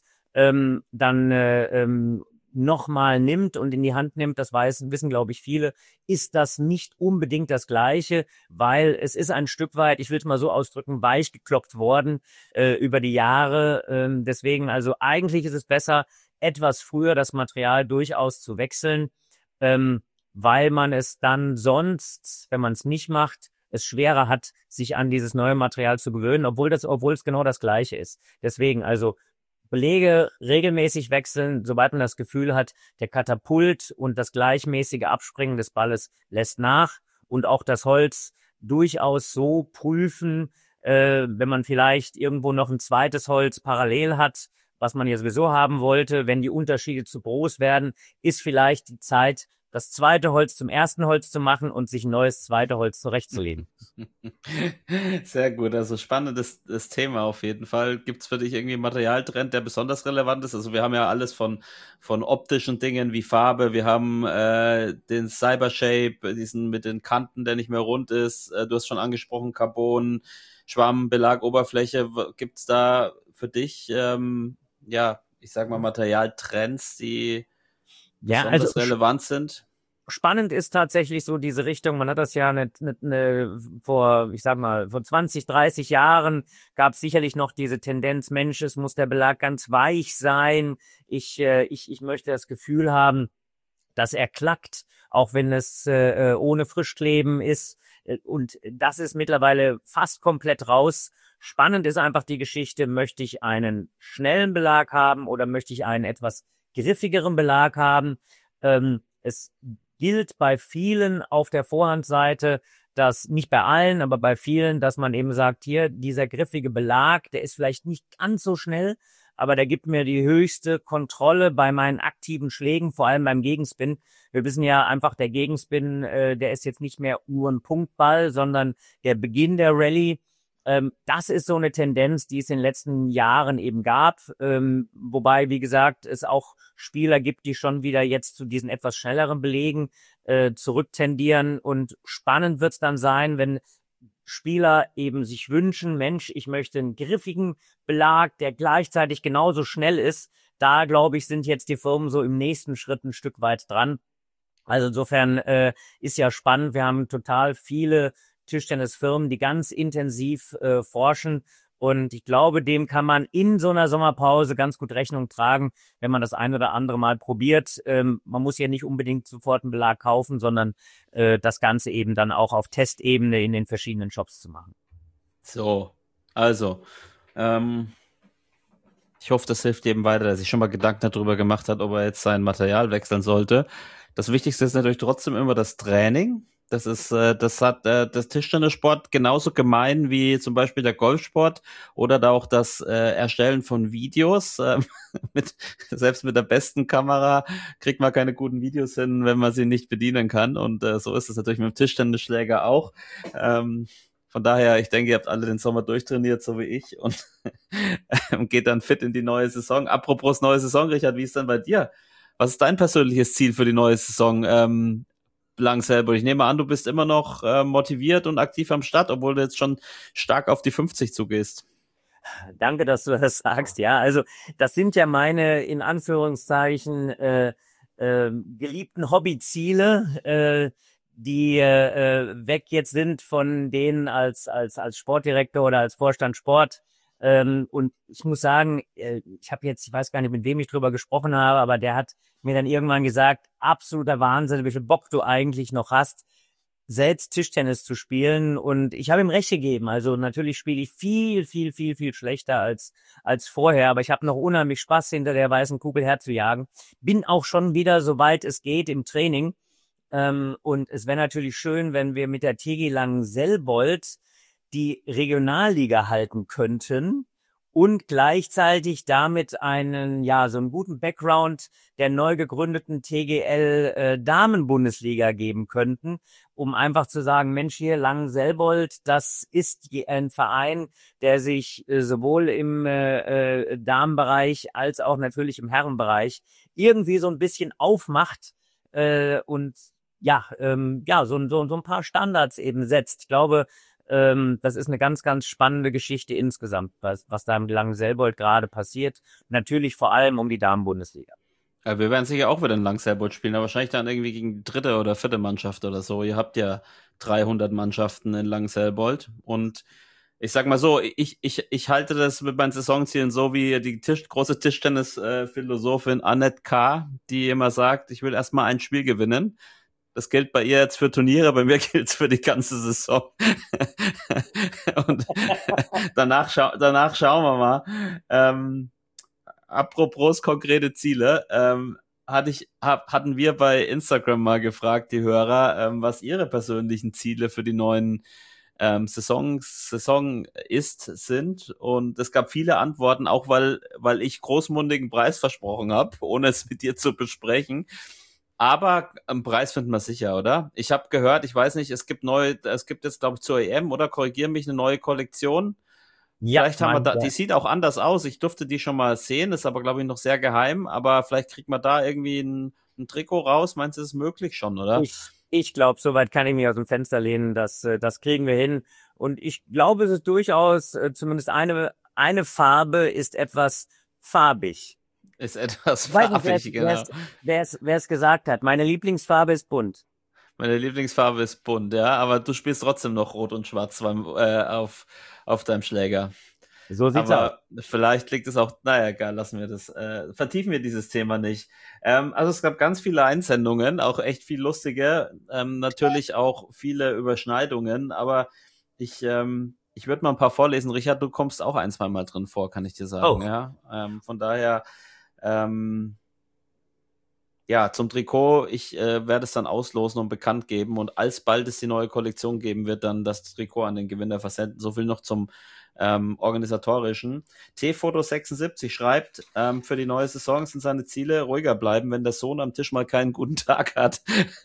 dann nochmal nimmt und in die Hand nimmt, das wissen, glaube ich, viele, ist das nicht unbedingt das Gleiche, weil es ist ein Stück weit, ich will es mal so ausdrücken, weich gekloppt worden über die Jahre. Deswegen, also eigentlich ist es besser, etwas früher das Material durchaus zu wechseln, weil man es dann sonst, wenn man es nicht macht, es schwerer hat, sich an dieses neue Material zu gewöhnen, obwohl es genau das Gleiche ist. Deswegen, also Belege regelmäßig wechseln, sobald man das Gefühl hat, der Katapult und das gleichmäßige Abspringen des Balles lässt nach, und auch das Holz durchaus so prüfen, wenn man vielleicht irgendwo noch ein zweites Holz parallel hat, was man ja sowieso haben wollte. Wenn die Unterschiede zu groß werden, ist vielleicht die Zeit, das zweite Holz zum ersten Holz zu machen und sich ein neues zweite Holz zurechtzulegen. Sehr gut, also spannendes das Thema auf jeden Fall. Gibt's für dich irgendwie einen Materialtrend, der besonders relevant ist? Also wir haben ja alles von optischen Dingen wie Farbe, wir haben den Cybershape, diesen mit den Kanten, der nicht mehr rund ist. Du hast schon angesprochen, Carbon, Schwamm, Belag, Oberfläche. Gibt's da für dich, ich sag mal Materialtrends, die besonders relevant sind? Spannend ist tatsächlich so diese Richtung. Man hat das ja vor 20, 30 Jahren gab es sicherlich noch diese Tendenz, Mensch, es muss der Belag ganz weich sein. Ich möchte das Gefühl haben, dass er klackt, auch wenn es ohne Frischkleben ist. Und das ist mittlerweile fast komplett raus. Spannend ist einfach die Geschichte, möchte ich einen schnellen Belag haben oder möchte ich einen etwas griffigeren Belag haben? Es gilt bei vielen auf der Vorhandseite, dass nicht bei allen, aber bei vielen, dass man eben sagt, hier, dieser griffige Belag, der ist vielleicht nicht ganz so schnell, aber der gibt mir die höchste Kontrolle bei meinen aktiven Schlägen, vor allem beim Gegenspin. Wir wissen ja einfach, der Gegenspin, der ist jetzt nicht mehr nur ein Punktball, sondern der Beginn der Rallye. Das ist so eine Tendenz, die es in den letzten Jahren eben gab, wobei, wie gesagt, es auch Spieler gibt, die schon wieder jetzt zu diesen etwas schnelleren Belegen zurücktendieren, und spannend wird es dann sein, wenn Spieler eben sich wünschen, Mensch, ich möchte einen griffigen Belag, der gleichzeitig genauso schnell ist. Da, glaube ich, sind jetzt die Firmen so im nächsten Schritt ein Stück weit dran. Also insofern ist ja spannend, wir haben total viele Tischtennisfirmen, die ganz intensiv forschen, und ich glaube, dem kann man in so einer Sommerpause ganz gut Rechnung tragen, wenn man das ein oder andere Mal probiert. Man muss ja nicht unbedingt sofort einen Belag kaufen, sondern das Ganze eben dann auch auf Testebene in den verschiedenen Shops zu machen. So, also ich hoffe, das hilft jedem weiter, der sich schon mal Gedanken darüber gemacht hat, ob er jetzt sein Material wechseln sollte. Das Wichtigste ist natürlich trotzdem immer das Training. Das hat das Tischtennissport genauso gemein wie zum Beispiel der Golfsport oder da auch das Erstellen von Videos. Selbst mit der besten Kamera kriegt man keine guten Videos hin, wenn man sie nicht bedienen kann. Und so ist es natürlich mit dem Tischtennisschläger auch. Von daher, ich denke, ihr habt alle den Sommer durchtrainiert, so wie ich, und geht dann fit in die neue Saison. Apropos neue Saison, Richard, wie ist denn bei dir? Was ist dein persönliches Ziel für die neue Saison? Lang selber. Ich nehme an, du bist immer noch motiviert und aktiv am Start, obwohl du jetzt schon stark auf die 50 zugehst. Danke, dass du das sagst. Ja, also das sind ja meine, in Anführungszeichen, geliebten Hobbyziele, die weg jetzt sind von denen als Sportdirektor oder als Vorstand Sport. Und ich muss sagen, ich weiß gar nicht, mit wem ich drüber gesprochen habe, aber der hat mir dann irgendwann gesagt, absoluter Wahnsinn, wie viel Bock du eigentlich noch hast, selbst Tischtennis zu spielen. Und ich habe ihm recht gegeben. Also natürlich spiele ich viel, viel, viel, viel schlechter als vorher, aber ich habe noch unheimlich Spaß, hinter der weißen Kugel herzujagen. Bin auch schon wieder, soweit es geht, im Training. Und es wäre natürlich schön, wenn wir mit der TG Langenselbold die Regionalliga halten könnten und gleichzeitig damit einen, ja, so einen guten Background der neu gegründeten TGL Damenbundesliga geben könnten, um einfach zu sagen, Mensch, hier Langenselbold, das ist ein Verein, der sich sowohl im Damenbereich als auch natürlich im Herrenbereich irgendwie so ein bisschen aufmacht und so ein paar Standards eben setzt. Ich glaube, das ist eine ganz, ganz spannende Geschichte insgesamt, was da im Langenselbold gerade passiert. Natürlich vor allem um die Damenbundesliga. Ja, wir werden sicher auch wieder in Langselbold spielen, aber wahrscheinlich dann irgendwie gegen die dritte oder vierte Mannschaft oder so. Ihr habt ja 300 Mannschaften in Langselbold und ich sag mal so, ich halte das mit meinen Saisonzielen so wie die große Tischtennis-Philosophin Annette K., die immer sagt, ich will erstmal ein Spiel gewinnen. Das gilt bei ihr jetzt für Turniere, bei mir gilt es für die ganze Saison. Und danach schauen wir mal. Apropos konkrete Ziele, hatten wir bei Instagram mal gefragt, die Hörer, was ihre persönlichen Ziele für die neuen Saison sind. Und es gab viele Antworten, auch weil ich großmundigen Preis versprochen habe, ohne es mit dir zu besprechen. Aber einen Preis finden wir sicher, oder? Ich habe gehört, ich weiß nicht, es gibt jetzt, glaube ich, zur EM, oder? Korrigiere mich, eine neue Kollektion. Ja, vielleicht haben wir da, die sieht auch anders aus. Ich durfte die schon mal sehen, ist aber, glaube ich, noch sehr geheim. Aber vielleicht kriegt man da irgendwie ein Trikot raus. Meinst du, das ist möglich schon, oder? Ich glaube, soweit kann ich mich aus dem Fenster lehnen, das kriegen wir hin. Und ich glaube, es ist durchaus, zumindest eine Farbe ist etwas farbig. Ist etwas farbig, genau. Wer es gesagt hat. Meine Lieblingsfarbe ist bunt. Meine Lieblingsfarbe ist bunt, ja, aber du spielst trotzdem noch Rot und Schwarz auf deinem Schläger. So sieht's aus. Aber vielleicht liegt es auch, naja, egal, lassen wir das, vertiefen wir dieses Thema nicht. Also es gab ganz viele Einsendungen, auch echt viel lustige, natürlich auch viele Überschneidungen, aber ich würde mal ein paar vorlesen. Richard, du kommst auch ein, zwei Mal drin vor, kann ich dir sagen, ja. Von daher, ja, zum Trikot, ich werde es dann auslosen und bekannt geben und alsbald es die neue Kollektion geben wird, dann das Trikot an den Gewinner versenden. So viel noch zum organisatorischen. Tfoto76 schreibt, für die neue Saison sind seine Ziele ruhiger bleiben, wenn der Sohn am Tisch mal keinen guten Tag hat.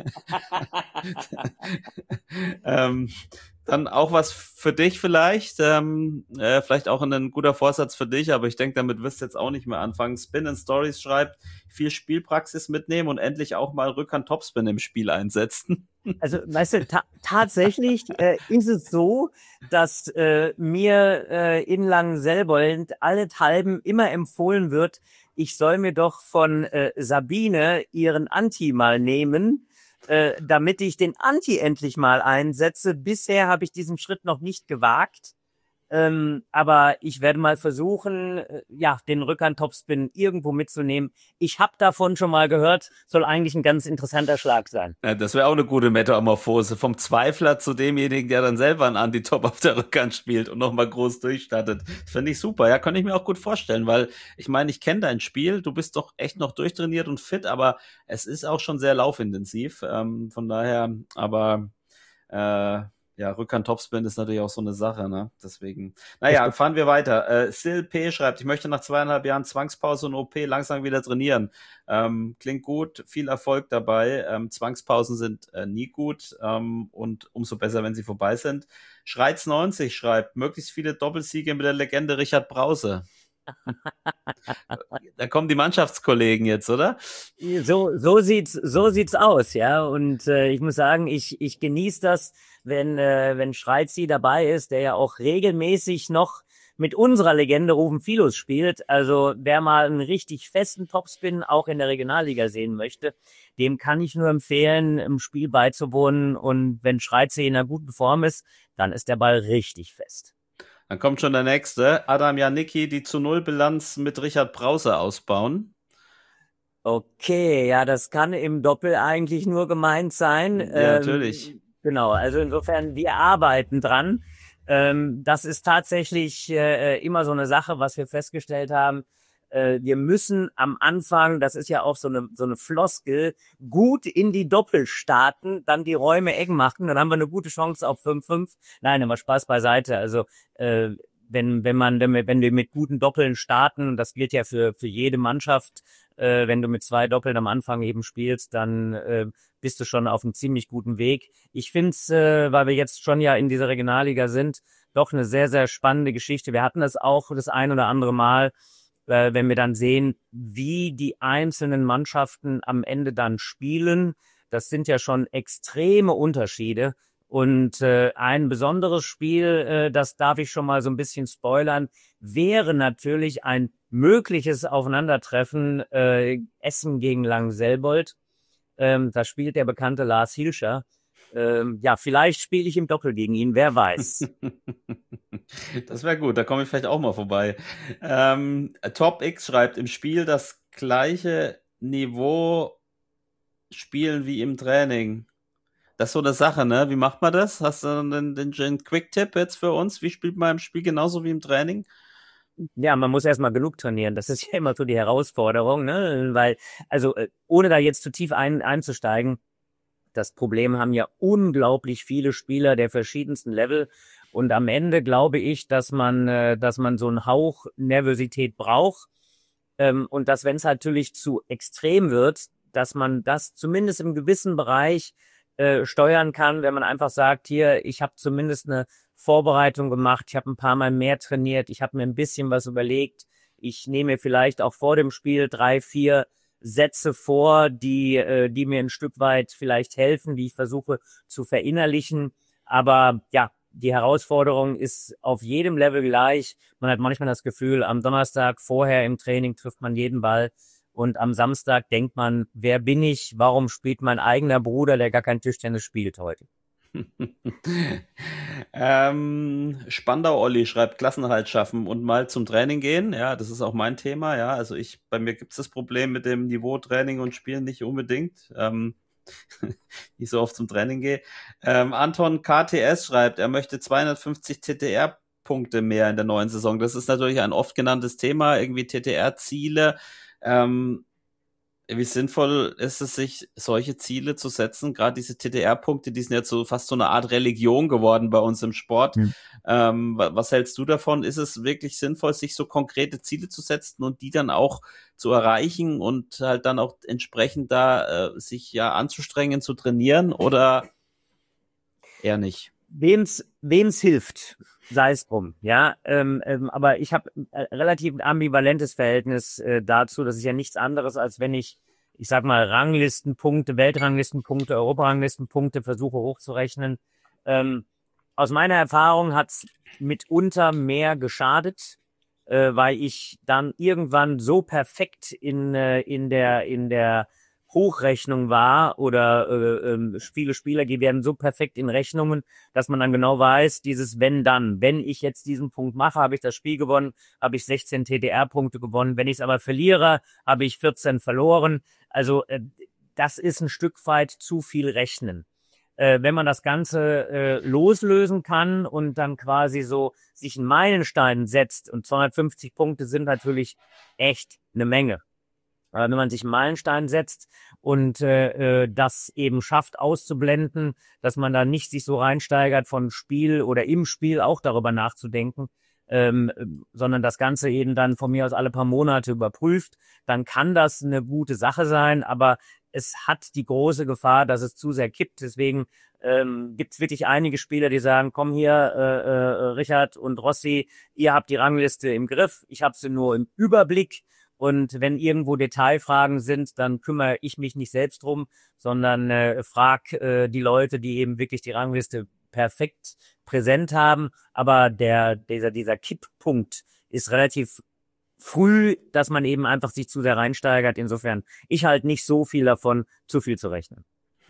Dann auch was für dich vielleicht, vielleicht auch ein guter Vorsatz für dich, aber ich denke, damit wirst du jetzt auch nicht mehr anfangen. Spin and Stories schreibt, viel Spielpraxis mitnehmen und endlich auch mal Rückhand-Topspin im Spiel einsetzen. Also, weißt du, tatsächlich ist es so, dass mir in Langenselbold allenthalben immer empfohlen wird, ich soll mir doch von Sabine ihren Anti mal nehmen, damit ich den Anti endlich mal einsetze. Bisher habe ich diesen Schritt noch nicht gewagt. Aber ich werde mal versuchen, den Rückhand-Topspin irgendwo mitzunehmen. Ich habe davon schon mal gehört, soll eigentlich ein ganz interessanter Schlag sein. Ja, das wäre auch eine gute Metamorphose. Vom Zweifler zu demjenigen, der dann selber einen Anti-Top auf der Rückhand spielt und nochmal groß durchstartet. Das finde ich super. Ja, kann ich mir auch gut vorstellen, weil ich meine, ich kenne dein Spiel. Du bist doch echt noch durchtrainiert und fit, aber es ist auch schon sehr laufintensiv. Von daher, aber ja, Rückhand-Topspin ist natürlich auch so eine Sache, ne? Deswegen. Naja, fahren wir weiter. Sil P. schreibt, ich möchte nach 2,5 Jahren Zwangspause und OP langsam wieder trainieren. Klingt gut, viel Erfolg dabei. Zwangspausen sind nie gut und umso besser, wenn sie vorbei sind. Schreiz90 schreibt, möglichst viele Doppelsiege mit der Legende Richard Brause. Da kommen die Mannschaftskollegen jetzt, oder? So sieht's aus, ja. Und ich muss sagen, ich genieße das, wenn Schreizi dabei ist, der ja auch regelmäßig noch mit unserer Legende Rufen Philos spielt. Also wer mal einen richtig festen Topspin auch in der Regionalliga sehen möchte, dem kann ich nur empfehlen, im Spiel beizuwohnen. Und wenn Schreizi in einer guten Form ist, dann ist der Ball richtig fest. Dann kommt schon der nächste. Adam Janicki, die zu Null-Bilanz mit Richard Brause ausbauen. Okay, ja, das kann im Doppel eigentlich nur gemeint sein. Ja, natürlich. Genau, also insofern, wir arbeiten dran. Das ist tatsächlich immer so eine Sache, was wir festgestellt haben. Wir müssen am Anfang, das ist ja auch so eine Floskel, gut in die Doppel starten, dann die Räume eng machen, dann haben wir eine gute Chance auf 5-5. Nein, aber Spaß beiseite. Also wenn wir mit guten Doppeln starten, und das gilt ja für jede Mannschaft, wenn du mit 2 Doppeln am Anfang eben spielst, dann bist du schon auf einem ziemlich guten Weg. Ich finde es, weil wir jetzt schon ja in dieser Regionalliga sind, doch eine sehr, sehr spannende Geschichte. Wir hatten das auch das ein oder andere Mal, wenn wir dann sehen, wie die einzelnen Mannschaften am Ende dann spielen. Das sind ja schon extreme Unterschiede. Und ein besonderes Spiel, das darf ich schon mal so ein bisschen spoilern, wäre natürlich ein mögliches Aufeinandertreffen Essen gegen Langenselbold. Da spielt der bekannte Lars Hilscher. Ja, vielleicht spiele ich im Doppel gegen ihn, wer weiß. Das wäre gut, da komme ich vielleicht auch mal vorbei. Top X schreibt, im Spiel das gleiche Niveau spielen wie im Training. Das ist so eine Sache, ne? Wie macht man das? Hast du den Quick-Tipp jetzt für uns? Wie spielt man im Spiel genauso wie im Training? Ja, man muss erstmal genug trainieren. Das ist ja immer so die Herausforderung, ne? Weil, also, ohne da jetzt zu tief einzusteigen, das Problem haben ja unglaublich viele Spieler der verschiedensten Level. Und am Ende glaube ich, dass man so einen Hauch Nervosität braucht. Und dass, wenn es natürlich zu extrem wird, dass man das zumindest im gewissen Bereich steuern kann, wenn man einfach sagt, hier, ich habe zumindest eine Vorbereitung gemacht, ich habe ein paar Mal mehr trainiert, ich habe mir ein bisschen was überlegt, ich nehme mir vielleicht auch vor dem Spiel 3, 4 Sätze vor, die mir ein Stück weit vielleicht helfen, die ich versuche zu verinnerlichen. Aber ja, die Herausforderung ist auf jedem Level gleich. Man hat manchmal das Gefühl, am Donnerstag vorher im Training trifft man jeden Ball. Und am Samstag denkt man, wer bin ich? Warum spielt mein eigener Bruder, der gar kein Tischtennis spielt, heute? Spandau Olli schreibt, Klassenerhalt schaffen und mal zum Training gehen. Ja, das ist auch mein Thema. Ja, also bei mir gibt es das Problem mit dem Niveau Training und Spielen nicht unbedingt. Ich so oft zum Training gehe. Anton KTS schreibt, er möchte 250 TTR-Punkte mehr in der neuen Saison. Das ist natürlich ein oft genanntes Thema, irgendwie TTR-Ziele. Wie sinnvoll ist es, sich solche Ziele zu setzen? Gerade diese TTR-Punkte, die sind jetzt so fast so eine Art Religion geworden bei uns im Sport. Was hältst du davon? Ist es wirklich sinnvoll, sich so konkrete Ziele zu setzen und die dann auch zu erreichen und halt dann auch entsprechend da sich ja anzustrengen, zu trainieren, oder eher nicht? Wem's hilft, sei es drum, ja. Aber ich habe relativ ein ambivalentes Verhältnis dazu. Das ist ja nichts anderes, als wenn ich sag mal, Ranglistenpunkte, Weltranglistenpunkte, Europaranglistenpunkte versuche hochzurechnen. Aus meiner Erfahrung hat's mitunter mehr geschadet, weil ich dann irgendwann so perfekt in der Hochrechnung war, oder viele Spieler, die werden so perfekt in Rechnungen, dass man dann genau weiß, dieses wenn ich jetzt diesen Punkt mache, habe ich das Spiel gewonnen, habe ich 16 TDR-Punkte gewonnen, wenn ich es aber verliere, habe ich 14 verloren. Also das ist ein Stück weit zu viel Rechnen. Wenn man das Ganze loslösen kann und dann quasi so sich einen Meilenstein setzt, und 250 Punkte sind natürlich echt eine Menge. Aber wenn man sich einen Meilenstein setzt und das eben schafft auszublenden, dass man da nicht sich so reinsteigert von Spiel oder im Spiel auch darüber nachzudenken, sondern das Ganze eben dann von mir aus alle paar Monate überprüft, dann kann das eine gute Sache sein, aber es hat die große Gefahr, dass es zu sehr kippt. Deswegen gibt es wirklich einige Spieler, die sagen, komm hier, Richard und Rossi, ihr habt die Rangliste im Griff, ich habe sie nur im Überblick. Und wenn irgendwo Detailfragen sind, dann kümmere ich mich nicht selbst drum, sondern frag die Leute, die eben wirklich die Rangliste perfekt präsent haben. Aber dieser Kipppunkt ist relativ früh, dass man eben einfach sich zu sehr reinsteigert. Insofern, ich halte nicht so viel davon, zu viel zu rechnen.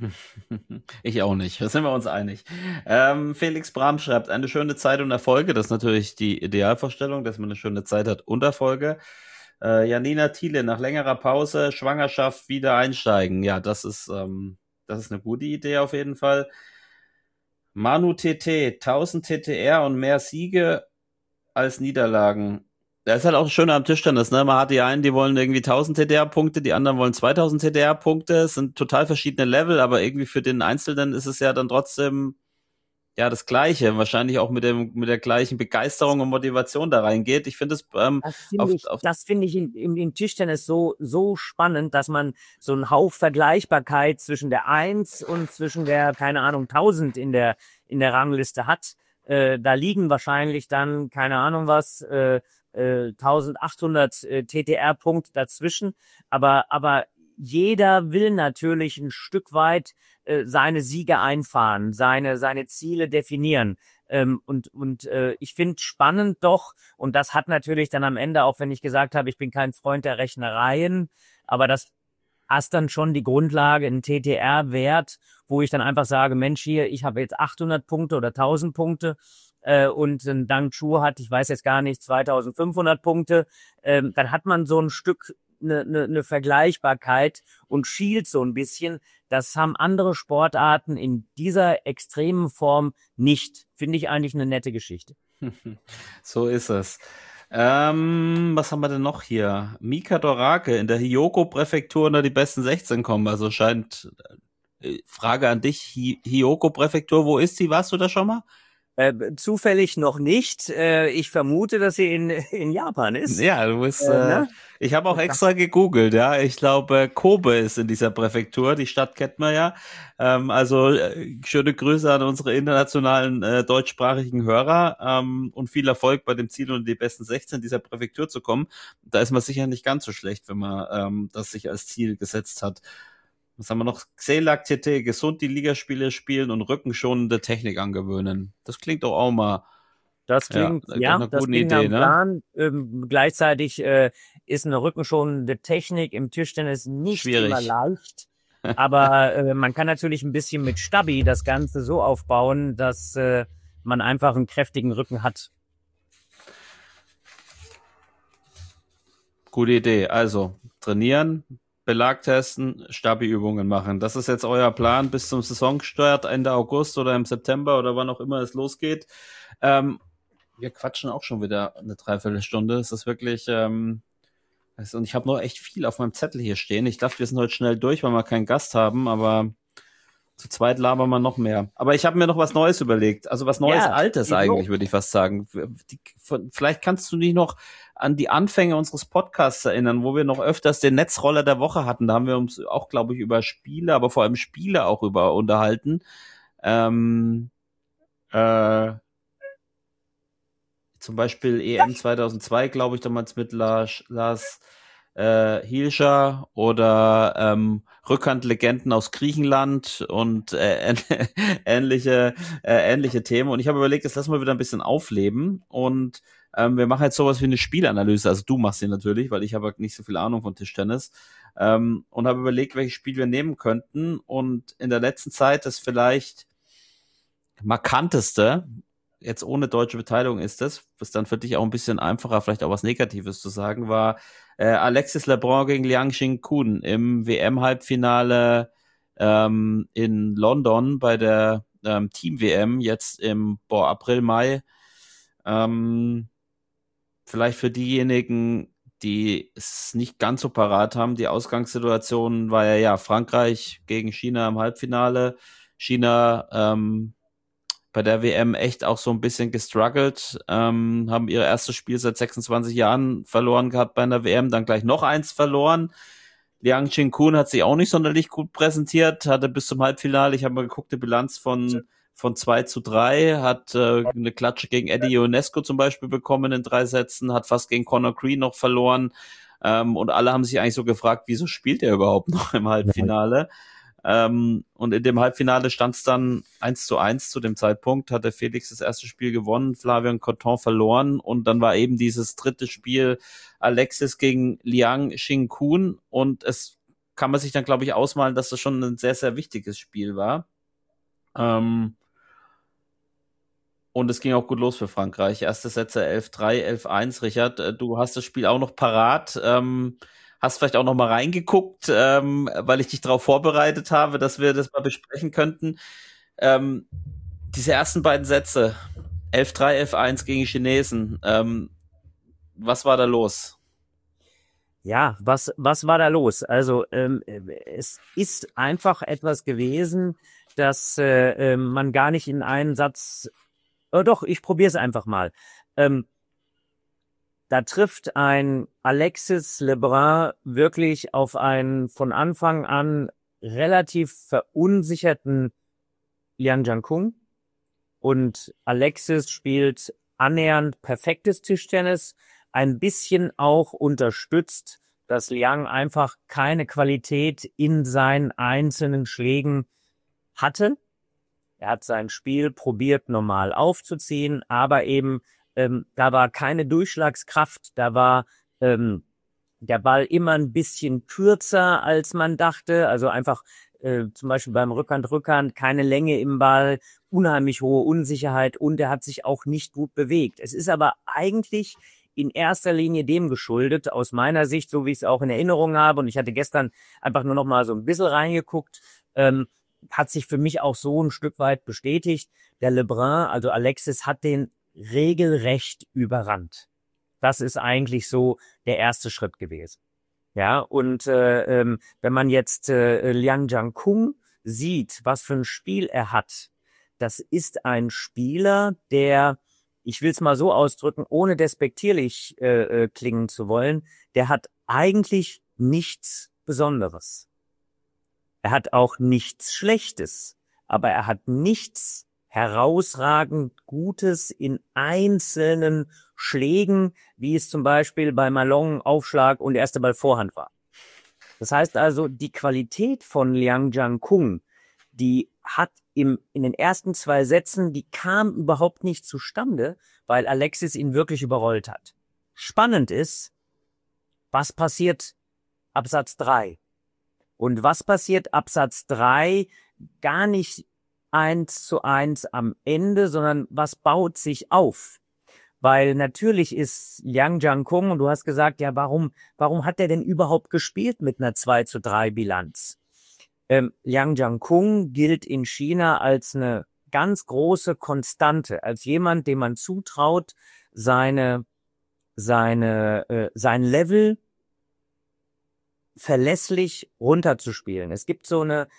Ich auch nicht, da sind wir uns einig. Felix Brahm schreibt, eine schöne Zeit und Erfolge. Das ist natürlich die Idealvorstellung, dass man eine schöne Zeit hat und Erfolge. Janina Thiele, nach längerer Pause, Schwangerschaft wieder einsteigen. Ja, das ist eine gute Idee auf jeden Fall. Manu TT, 1000 TTR und mehr Siege als Niederlagen. Das ist halt auch schön am Tischtennis, ne? Man hat die einen, die wollen irgendwie 1000 TTR-Punkte, die anderen wollen 2000 TTR-Punkte. Es sind total verschiedene Level, aber irgendwie für den Einzelnen ist es ja dann trotzdem ja, das Gleiche, wahrscheinlich auch mit der gleichen Begeisterung und Motivation da reingeht. Ich finde es Das finde ich im Tischtennis so spannend, dass man so einen Hauch Vergleichbarkeit zwischen der 1 und zwischen der, keine Ahnung, 1000 in der Rangliste hat. Da liegen wahrscheinlich dann, keine Ahnung was, 1800 TTR-Punkt dazwischen. Aber jeder will natürlich ein Stück weit seine Siege einfahren, seine Ziele definieren. Ich finde spannend doch, und das hat natürlich dann am Ende, auch wenn ich gesagt habe, ich bin kein Freund der Rechnereien, aber das hast dann schon die Grundlage, einen TTR-Wert, wo ich dann einfach sage, Mensch, hier, ich habe jetzt 800 Punkte oder 1000 Punkte und ein Dang Chu hat, ich weiß jetzt gar nicht, 2500 Punkte, dann hat man so ein Stück eine Vergleichbarkeit und schielt so ein bisschen. Das haben andere Sportarten in dieser extremen Form nicht. Finde ich eigentlich eine nette Geschichte. So ist es. Was haben wir denn noch hier? Mika Dorake in der Hyōgo-Präfektur unter die besten 16 kommen. Also scheint, Frage an dich, Hyōgo-Präfektur, wo ist sie? Warst du da schon mal? Zufällig noch nicht. Ich vermute, dass sie in Japan ist. Ja, du bist, ich habe auch extra gegoogelt, ja. Ich glaube, Kobe ist in dieser Präfektur, die Stadt kennt man ja. Schöne Grüße an unsere internationalen deutschsprachigen Hörer und viel Erfolg bei dem Ziel, unter die besten 16 dieser Präfektur zu kommen. Da ist man sicher nicht ganz so schlecht, wenn man das sich als Ziel gesetzt hat. Was haben wir noch? Xelac TT, gesund die Ligaspiele spielen und rückenschonende Technik angewöhnen. Das klingt doch auch mal. Das klingt, das klingt nach Plan. Gleichzeitig ist eine rückenschonende Technik im Tischtennis nicht immer leicht. Aber man kann natürlich ein bisschen mit Stabi das Ganze so aufbauen, dass man einfach einen kräftigen Rücken hat. Gute Idee. Also trainieren, Belag testen, Stabi-Übungen machen. Das ist jetzt euer Plan bis zum Saisonstart Ende August oder im September oder wann auch immer es losgeht. Wir quatschen auch schon wieder eine Dreiviertelstunde. Es ist wirklich, und ich habe noch echt viel auf meinem Zettel hier stehen. Ich dachte, wir sind heute schnell durch, weil wir keinen Gast haben, aber zu zweit labern wir noch mehr. Aber ich habe mir noch was Neues überlegt. Also was Neues, Altes eigentlich, würde ich fast sagen. Vielleicht kannst du dich noch an die Anfänge unseres Podcasts erinnern, wo wir noch öfters den Netzroller der Woche hatten. Da haben wir uns auch, glaube ich, über Spiele, aber vor allem Spiele auch über unterhalten. Zum Beispiel EM 2002, glaube ich, damals mit Lars Hielscher oder Rückhandlegenden aus Griechenland und ähnliche Themen. Und ich habe überlegt, jetzt lassen wir wieder ein bisschen aufleben und wir machen jetzt sowas wie eine Spielanalyse. Also du machst sie natürlich, weil ich habe nicht so viel Ahnung von Tischtennis. Und habe überlegt, welches Spiel wir nehmen könnten. Und in der letzten Zeit das vielleicht markanteste, jetzt ohne deutsche Beteiligung ist es, was dann für dich auch ein bisschen einfacher, vielleicht auch was Negatives zu sagen, war Alexis Lebrun gegen Liang Xingqun im WM-Halbfinale in London bei der Team-WM jetzt im April, Mai. Vielleicht für diejenigen, die es nicht ganz so parat haben, die Ausgangssituation war ja Frankreich gegen China im Halbfinale. China bei der WM echt auch so ein bisschen gestruggelt, haben ihr erstes Spiel seit 26 Jahren verloren gehabt bei einer WM, dann gleich noch eins verloren. Liang Xingqun hat sich auch nicht sonderlich gut präsentiert, hatte bis zum Halbfinale, ich habe mal geguckt, die Bilanz von 2-3, hat eine Klatsche gegen Eddie Ionesco zum Beispiel bekommen in 3 Sätzen, hat fast gegen Conor Green noch verloren und alle haben sich eigentlich so gefragt, wieso spielt er überhaupt noch im Halbfinale? Und in dem Halbfinale stand es dann 1-1 zu dem Zeitpunkt, hat der Felix das erste Spiel gewonnen, Flavien Coton verloren und dann war eben dieses dritte Spiel Alexis gegen Liang Xingqun und es kann man sich dann, glaube ich, ausmalen, dass das schon ein sehr, sehr wichtiges Spiel war. Und es ging auch gut los für Frankreich. Erste Sätze 11-3, 11-1. Richard, du hast das Spiel auch noch parat. Hast vielleicht auch noch mal reingeguckt, weil ich dich darauf vorbereitet habe, dass wir das mal besprechen könnten. Diese ersten beiden Sätze, 11-3, 11-1 gegen die Chinesen. Was war da los? Ja, was war da los? Also es ist einfach etwas gewesen, dass man gar nicht in einen Satz... doch, ich probiere es einfach mal. Da trifft ein Alexis Lebrun wirklich auf einen von Anfang an relativ verunsicherten Liang Jiankun. Und Alexis spielt annähernd perfektes Tischtennis, ein bisschen auch unterstützt, dass Liang einfach keine Qualität in seinen einzelnen Schlägen hatte. Er hat sein Spiel probiert, normal aufzuziehen, aber eben da war keine Durchschlagskraft, da war der Ball immer ein bisschen kürzer, als man dachte, also einfach zum Beispiel beim Rückhand, keine Länge im Ball, unheimlich hohe Unsicherheit und er hat sich auch nicht gut bewegt. Es ist aber eigentlich in erster Linie dem geschuldet, aus meiner Sicht, so wie ich es auch in Erinnerung habe, und ich hatte gestern einfach nur noch mal so ein bisschen reingeguckt, hat sich für mich auch so ein Stück weit bestätigt. Der Lebrun, also Alexis, hat den regelrecht überrannt. Das ist eigentlich so der erste Schritt gewesen. Ja, und wenn man jetzt Liang Jiankun sieht, was für ein Spiel er hat, das ist ein Spieler, der, ich will es mal so ausdrücken, ohne despektierlich klingen zu wollen, der hat eigentlich nichts Besonderes. Er hat auch nichts Schlechtes, aber er hat nichts herausragend Gutes in einzelnen Schlägen, wie es zum Beispiel bei Malong Aufschlag und erste Ball Vorhand war. Das heißt also, die Qualität von Liang Jiankun, die hat in den ersten 2 Sätzen, die kam überhaupt nicht zustande, weil Alexis ihn wirklich überrollt hat. Spannend ist, was passiert ab Satz 3? Und was passiert ab Satz 3 gar nicht 1:1 am Ende, sondern was baut sich auf? Weil natürlich ist Liang Jiankun, und du hast gesagt, ja, warum hat er denn überhaupt gespielt mit einer 2:3 Bilanz? Liang Jiankun gilt in China als eine ganz große Konstante, als jemand, dem man zutraut, sein Level verlässlich runterzuspielen. Es gibt so eine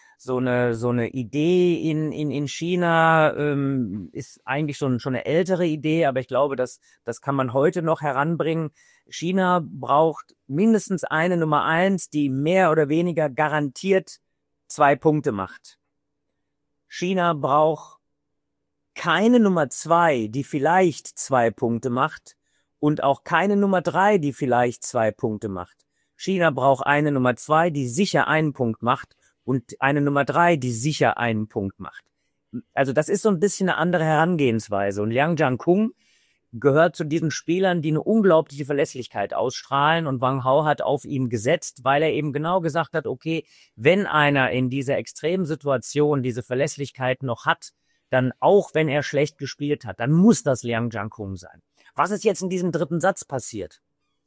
Idee in China, ist eigentlich schon eine ältere Idee, aber ich glaube, das kann man heute noch heranbringen. China braucht mindestens eine Nummer 1, die mehr oder weniger garantiert 2 Punkte macht. China braucht keine Nummer 2, die vielleicht 2 Punkte macht, und auch keine Nummer 3, die vielleicht 2 Punkte macht. China braucht eine Nummer 2, die sicher einen Punkt macht, und eine Nummer 3, die sicher einen Punkt macht. Also das ist so ein bisschen eine andere Herangehensweise. Und Liang Jiankun gehört zu diesen Spielern, die eine unglaubliche Verlässlichkeit ausstrahlen. Und Wang Hao hat auf ihn gesetzt, weil er eben genau gesagt hat, okay, wenn einer in dieser extremen Situation diese Verlässlichkeit noch hat, dann auch wenn er schlecht gespielt hat, dann muss das Liang Jiankun sein. Was ist jetzt in diesem 3. Satz passiert?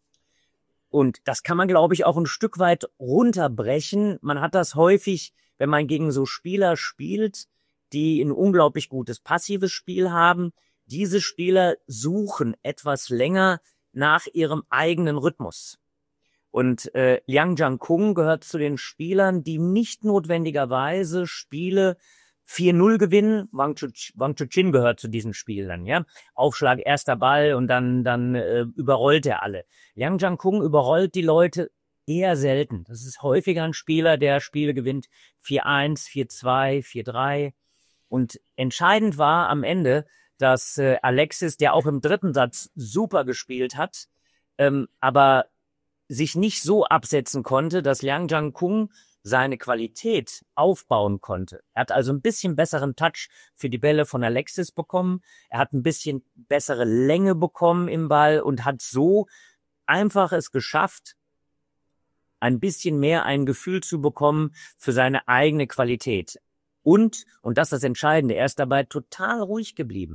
Und das kann man, glaube ich, auch ein Stück weit runterbrechen. Man hat das häufig, wenn man gegen so Spieler spielt, die ein unglaublich gutes passives Spiel haben. Diese Spieler suchen etwas länger nach ihrem eigenen Rhythmus. Und Liang Jiankun gehört zu den Spielern, die nicht notwendigerweise Spiele 4:0 gewinnen. Wang Chuqin gehört zu diesen Spielern, ja. Aufschlag, erster Ball und dann überrollt er alle. Liang Jiankun überrollt die Leute eher selten. Das ist häufiger ein Spieler, der Spiele gewinnt 4:1, 4:2, 4:3. Und entscheidend war am Ende, dass Alexis, der auch im 3. Satz super gespielt hat, aber sich nicht so absetzen konnte, dass Liang Jiankun seine Qualität aufbauen konnte. Er hat also ein bisschen besseren Touch für die Bälle von Alexis bekommen. Er hat ein bisschen bessere Länge bekommen im Ball und hat so einfach es geschafft, ein bisschen mehr ein Gefühl zu bekommen für seine eigene Qualität. Und das ist das Entscheidende, er ist dabei total ruhig geblieben.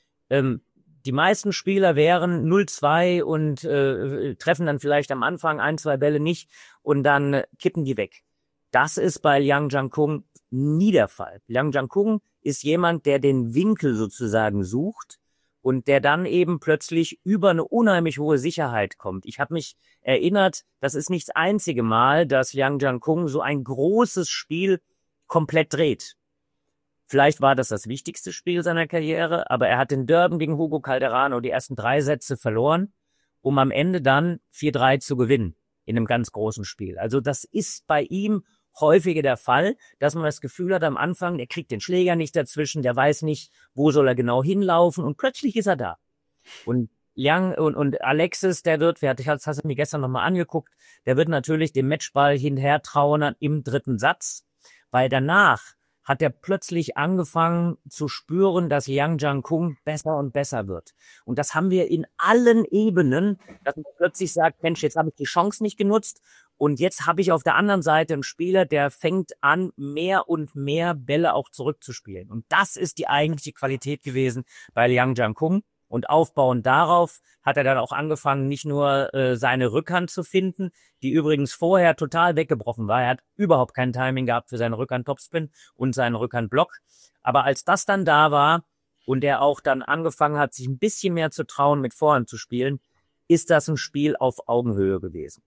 Die meisten Spieler wären 0:2 und treffen dann vielleicht am Anfang 1, 2 Bälle nicht und dann kippen die weg. Das ist bei Liang Jiankun nie der Fall. Liang Jiankun ist jemand, der den Winkel sozusagen sucht und der dann eben plötzlich über eine unheimlich hohe Sicherheit kommt. Ich habe mich erinnert, das ist nicht das einzige Mal, dass Liang Jiankun so ein großes Spiel komplett dreht. Vielleicht war das wichtigste Spiel seiner Karriere, aber er hat den Durban gegen Hugo Calderano die ersten 3 Sätze verloren, um am Ende dann 4-3 zu gewinnen in einem ganz großen Spiel. Also das ist bei ihm häufiger der Fall, dass man das Gefühl hat am Anfang, der kriegt den Schläger nicht dazwischen, der weiß nicht, wo soll er genau hinlaufen und plötzlich ist er da. Und Liang und Alexis, der wird, das hast du mir gestern nochmal angeguckt, der wird natürlich dem Matchball hinterher trauern im 3. Satz, weil danach hat er plötzlich angefangen zu spüren, dass Liang Jiankun besser und besser wird. Und das haben wir in allen Ebenen, dass man plötzlich sagt, Mensch, jetzt habe ich die Chance nicht genutzt und jetzt habe ich auf der anderen Seite einen Spieler, der fängt an, mehr und mehr Bälle auch zurückzuspielen. Und das ist die eigentliche Qualität gewesen bei Liang Jiankun. Und aufbauend darauf hat er dann auch angefangen, nicht nur seine Rückhand zu finden, die übrigens vorher total weggebrochen war. Er hat überhaupt kein Timing gehabt für seinen Rückhand-Topspin und seinen Rückhand-Block. Aber als das dann da war und er auch dann angefangen hat, sich ein bisschen mehr zu trauen, mit Vorhand zu spielen, ist das ein Spiel auf Augenhöhe gewesen.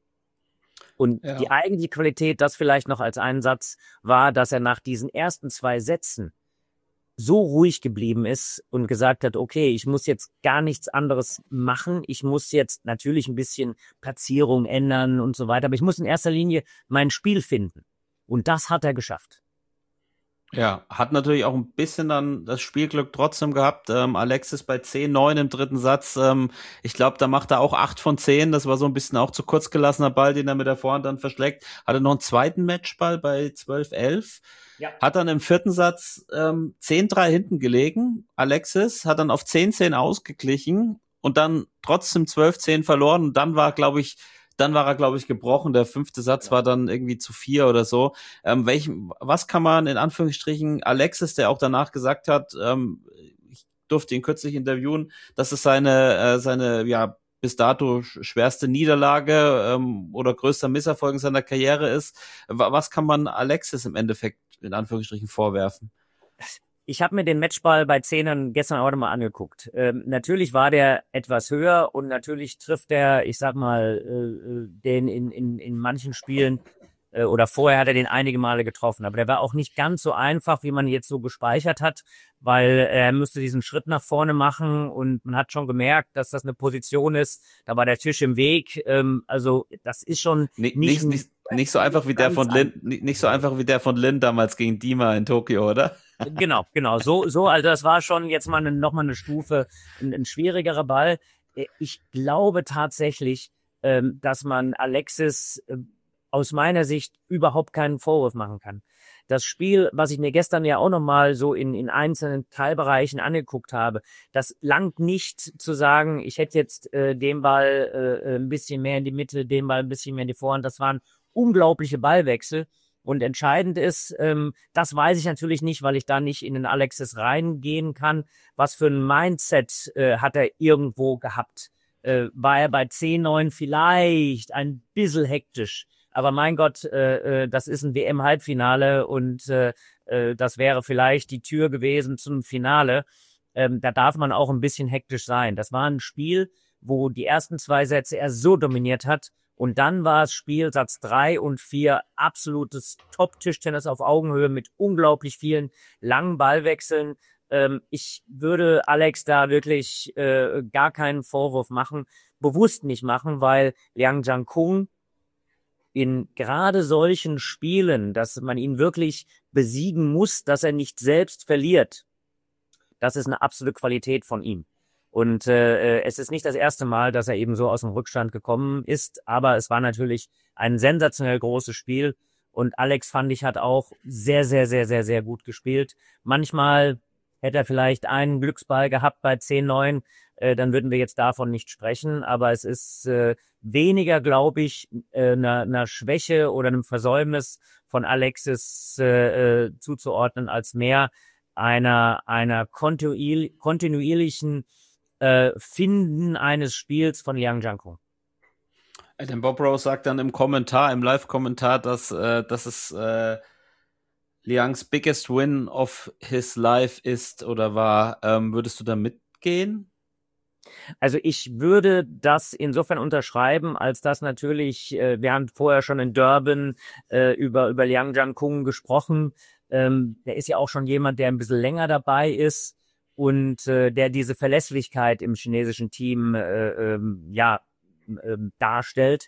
Und die eigentliche Qualität, das vielleicht noch als einen Satz, war, dass er nach diesen ersten 2 Sätzen so ruhig geblieben ist und gesagt hat, okay, ich muss jetzt gar nichts anderes machen. Ich muss jetzt natürlich ein bisschen Platzierung ändern und so weiter, aber ich muss in erster Linie mein Spiel finden. Und das hat er geschafft. Ja, hat natürlich auch ein bisschen dann das Spielglück trotzdem gehabt. Alexis bei 10-9 im 3. Satz. Ich glaube, da macht er auch 8 von 10. Das war so ein bisschen auch zu kurz gelassener Ball, den er mit der Vorhand dann verschlägt. Hatte noch einen zweiten Matchball bei 12-11. Ja. Hat dann im 4. Satz 10-3 hinten gelegen. Alexis hat dann auf 10-10 ausgeglichen und dann trotzdem 12-10 verloren. Und dann war er, glaube ich, gebrochen. Der 5. Satz war dann irgendwie zu 4 oder so. Was kann man in Anführungsstrichen Alexis, der auch danach gesagt hat, ich durfte ihn kürzlich interviewen, dass es seine bis dato schwerste Niederlage oder größter Misserfolg in seiner Karriere ist. Was kann man Alexis im Endeffekt in Anführungsstrichen vorwerfen? Ich habe mir den Matchball bei 10ern gestern auch nochmal angeguckt. Natürlich war der etwas höher und natürlich trifft er, ich sag mal, den in manchen Spielen oder vorher hat er den einige Male getroffen. Aber der war auch nicht ganz so einfach, wie man jetzt so gespeichert hat, weil er müsste diesen Schritt nach vorne machen und man hat schon gemerkt, dass das eine Position ist. Da war der Tisch im Weg. Also das ist schon nicht so einfach wie der von Lin, nicht so einfach wie der von Lin damals gegen Dima in Tokio, oder? Genau. So, also das war schon jetzt mal nochmal eine Stufe, ein schwierigerer Ball. Ich glaube tatsächlich, dass man Alexis aus meiner Sicht überhaupt keinen Vorwurf machen kann. Das Spiel, was ich mir gestern ja auch nochmal so in einzelnen Teilbereichen angeguckt habe, das langt nicht zu sagen, ich hätte jetzt den Ball ein bisschen mehr in die Mitte, den Ball ein bisschen mehr in die Vorhand. Das waren unglaubliche Ballwechsel. Und entscheidend ist, das weiß ich natürlich nicht, weil ich da nicht in den Alexis reingehen kann. Was für ein Mindset hat er irgendwo gehabt? War er bei 10-9 vielleicht ein bisschen hektisch? Aber mein Gott, das ist ein WM-Halbfinale und das wäre vielleicht die Tür gewesen zum Finale. Da darf man auch ein bisschen hektisch sein. Das war ein Spiel, wo die ersten 2 Sätze er so dominiert hat. Und dann war es Spiel Satz 3 und 4, absolutes Top-Tischtennis auf Augenhöhe mit unglaublich vielen langen Ballwechseln. Ich würde Alex da wirklich gar keinen Vorwurf machen, bewusst nicht machen, weil Liang Jiankun in gerade solchen Spielen, dass man ihn wirklich besiegen muss, dass er nicht selbst verliert, das ist eine absolute Qualität von ihm. Und es ist nicht das erste Mal, dass er eben so aus dem Rückstand gekommen ist, aber es war natürlich ein sensationell großes Spiel und Alex, fand ich, hat auch sehr, sehr, sehr, sehr, sehr gut gespielt. Manchmal hätte er vielleicht einen Glücksball gehabt bei 10-9, dann würden wir jetzt davon nicht sprechen, aber es ist weniger, glaube ich, einer Schwäche oder einem Versäumnis von Alexis zuzuordnen, als mehr einer kontinuierlichen Finden eines Spiels von Liang Jiankun. Denn Bob Rose sagt dann im Live-Kommentar, dass es Liangs biggest win of his life ist oder war. Würdest du da mitgehen? Also ich würde das insofern unterschreiben, als dass natürlich, wir haben vorher schon in Durban über Liang Jiankun gesprochen, Der ist ja auch schon jemand, der ein bisschen länger dabei ist und der diese Verlässlichkeit im chinesischen Team darstellt.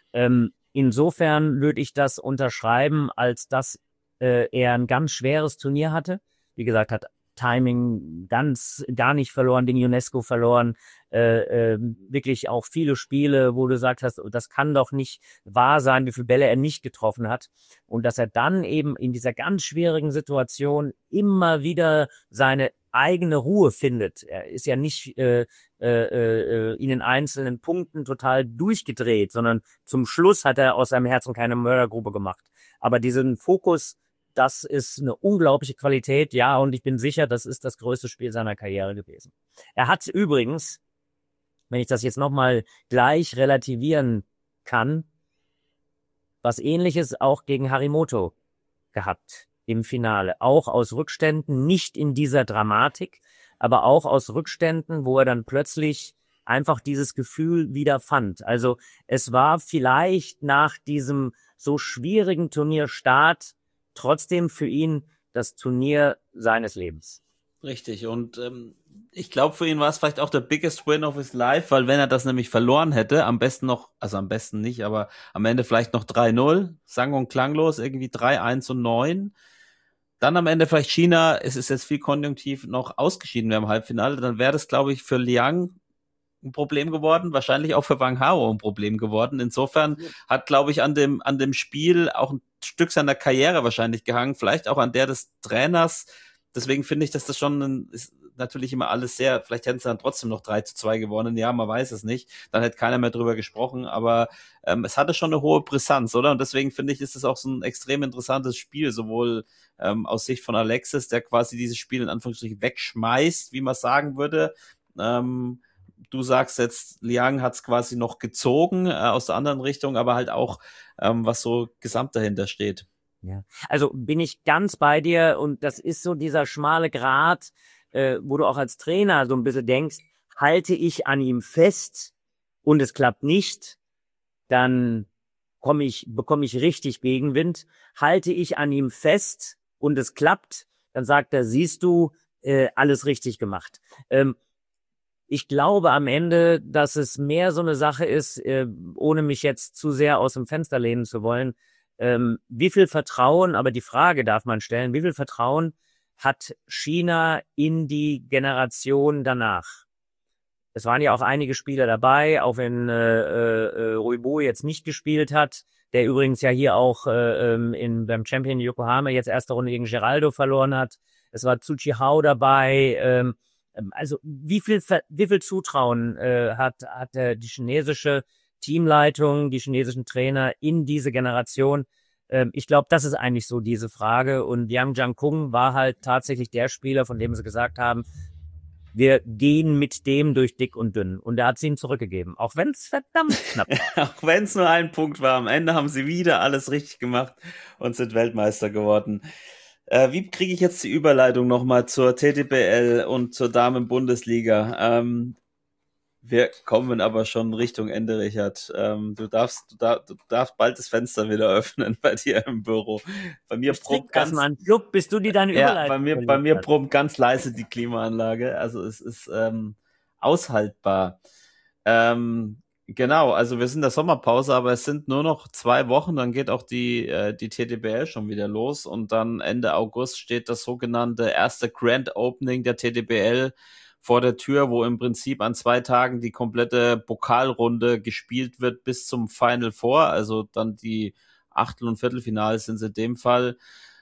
Insofern würde ich das unterschreiben, als dass er ein ganz schweres Turnier hatte. Wie gesagt, hat Timing gar nicht verloren, den UNESCO verloren. Wirklich auch viele Spiele, wo du gesagt hast, das kann doch nicht wahr sein, wie viele Bälle er nicht getroffen hat. Und dass er dann eben in dieser ganz schwierigen Situation immer wieder seine eigene Ruhe findet. Er ist ja nicht in den einzelnen Punkten total durchgedreht, sondern zum Schluss hat er aus seinem Herzen keine Mördergrube gemacht. Aber diesen Fokus, das ist eine unglaubliche Qualität, ja, und ich bin sicher, das ist das größte Spiel seiner Karriere gewesen. Er hat übrigens, wenn ich das jetzt nochmal gleich relativieren kann, was Ähnliches auch gegen Harimoto gehabt im Finale. Auch aus Rückständen, nicht in dieser Dramatik, aber auch aus Rückständen, wo er dann plötzlich einfach dieses Gefühl wieder fand. Also es war vielleicht nach diesem so schwierigen Turnierstart trotzdem für ihn das Turnier seines Lebens. Richtig, und ich glaube, für ihn war es vielleicht auch der biggest win of his life, weil wenn er das nämlich verloren hätte, am besten nicht, aber am Ende vielleicht noch 3-0, sang- und klanglos, irgendwie 3-1 und 9. Dann am Ende vielleicht China, es ist jetzt viel konjunktiv, noch ausgeschieden wäre im Halbfinale, dann wäre das, glaube ich, für Liang ein Problem geworden, wahrscheinlich auch für Wang Hao ein Problem geworden. Insofern hat, glaube ich, an dem Spiel auch ein Stück seiner Karriere wahrscheinlich gehangen, vielleicht auch an der des Trainers. Deswegen finde ich, dass das schon ist natürlich immer alles sehr, vielleicht hätten sie dann trotzdem noch 3-2 gewonnen, ja, man weiß es nicht, dann hätte keiner mehr drüber gesprochen, aber es hatte schon eine hohe Brisanz, oder? Und deswegen finde ich, ist es auch so ein extrem interessantes Spiel, sowohl aus Sicht von Alexis, der quasi dieses Spiel in Anführungsstrichen wegschmeißt, wie man sagen würde. Du sagst jetzt, Liang hat es quasi noch gezogen aus der anderen Richtung, aber halt auch, was so gesamt dahinter steht. Ja, also bin ich ganz bei dir und das ist so dieser schmale Grat, wo du auch als Trainer so ein bisschen denkst, halte ich an ihm fest und es klappt nicht, dann bekomme ich richtig Gegenwind. Halte ich an ihm fest und es klappt, dann sagt er, siehst du, alles richtig gemacht. Ich glaube am Ende, dass es mehr so eine Sache ist, ohne mich jetzt zu sehr aus dem Fenster lehnen zu wollen, wie viel Vertrauen, aber die Frage darf man stellen, wie viel Vertrauen hat China in die Generation danach? Es waren ja auch einige Spieler dabei, auch wenn Ruibo jetzt nicht gespielt hat, der übrigens ja hier auch beim Champion Yokohama jetzt erste Runde gegen Geraldo verloren hat. Es war Tzu Chi-hao dabei. Also wie viel Zutrauen hat die chinesische Teamleitung, die chinesischen Trainer in diese Generation? Ich glaube, das ist eigentlich so diese Frage. Und Yang Jiankung war halt tatsächlich der Spieler, von dem sie gesagt haben, wir gehen mit dem durch dick und dünn. Und er hat sie ihnen zurückgegeben, auch wenn es verdammt knapp war. Auch wenn es nur ein Punkt war. Am Ende haben sie wieder alles richtig gemacht und sind Weltmeister geworden. Wie kriege ich jetzt die Überleitung nochmal zur TTBL und zur Damen-Bundesliga? Wir kommen aber schon Richtung Ende, Richard. Du darfst bald das Fenster wieder öffnen bei dir im Büro. Bei mir brummt ganz mal einen Club, bis du dir deine Überleitung. Ja, bei mir brummt ganz leise die Klimaanlage. Also es ist aushaltbar. Genau, also wir sind in der Sommerpause, aber es sind nur noch 2 Wochen, dann geht auch die TTBL schon wieder los und dann Ende August steht das sogenannte erste Grand Opening der TTBL vor der Tür, wo im Prinzip an 2 Tagen die komplette Pokalrunde gespielt wird bis zum Final Four, also dann die Achtel- und Viertelfinals sind es in dem Fall,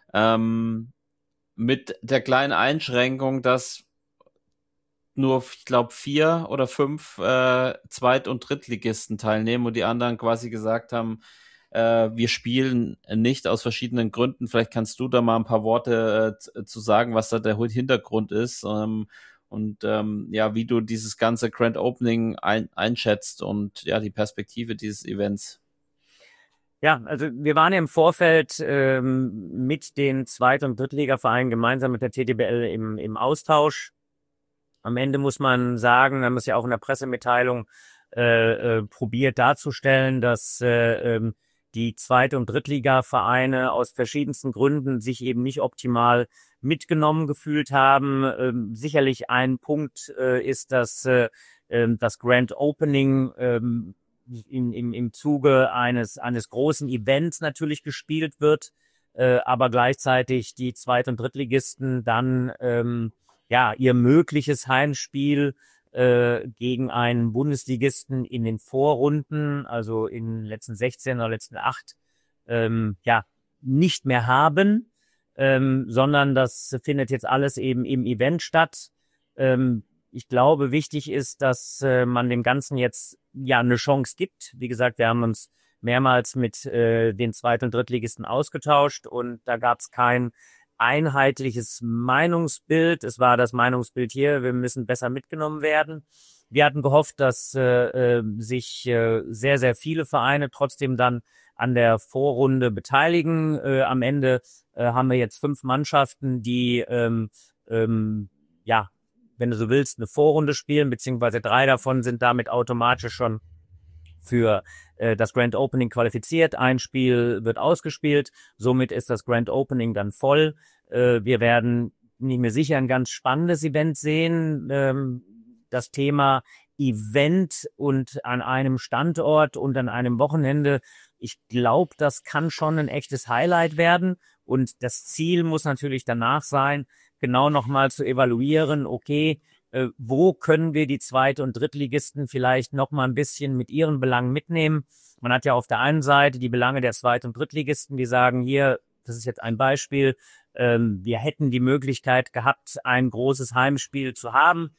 mit der kleinen Einschränkung, dass nur, ich glaube, 4 oder 5 Zweit- und Drittligisten teilnehmen und die anderen quasi gesagt haben, wir spielen nicht aus verschiedenen Gründen. Vielleicht kannst du da mal ein paar Worte zu sagen, was da der Hintergrund ist und wie du dieses ganze Grand Opening einschätzt und ja, die Perspektive dieses Events. Ja, also wir waren ja im Vorfeld mit den Zweit- und Drittligavereinen gemeinsam mit der TTBL im Austausch. Am Ende muss man sagen, haben wir es ja auch in der Pressemitteilung probiert darzustellen, dass die Zweit- und Drittliga-Vereine aus verschiedensten Gründen sich eben nicht optimal mitgenommen gefühlt haben. Sicherlich ein Punkt ist, dass das Grand Opening im Zuge eines großen Events natürlich gespielt wird, aber gleichzeitig die Zweit- und Drittligisten dann ihr mögliches Heimspiel gegen einen Bundesligisten in den Vorrunden, also in den letzten 16 oder letzten 8, nicht mehr haben, sondern das findet jetzt alles eben im Event statt. Ich glaube, wichtig ist, dass man dem Ganzen jetzt eine Chance gibt. Wie gesagt, wir haben uns mehrmals mit den Zweit- und Drittligisten ausgetauscht und da gab es kein einheitliches Meinungsbild. Es war das Meinungsbild hier, wir müssen besser mitgenommen werden. Wir hatten gehofft, dass sich sehr, sehr viele Vereine trotzdem dann an der Vorrunde beteiligen. Am Ende haben wir jetzt 5 Mannschaften, die wenn du so willst, eine Vorrunde spielen, beziehungsweise 3 davon sind damit automatisch schon für das Grand Opening qualifiziert. Ein Spiel wird ausgespielt, somit ist das Grand Opening dann voll. Wir werden, bin ich mir sicher, ein ganz spannendes Event sehen. Das Thema Event und an einem Standort und an einem Wochenende, ich glaube, das kann schon ein echtes Highlight werden. Und das Ziel muss natürlich danach sein, genau nochmal zu evaluieren, okay, wo können wir die Zweit- und Drittligisten vielleicht nochmal ein bisschen mit ihren Belangen mitnehmen. Man hat ja auf der einen Seite die Belange der Zweit- und Drittligisten, die sagen hier, das ist jetzt ein Beispiel, wir hätten die Möglichkeit gehabt, ein großes Heimspiel zu haben.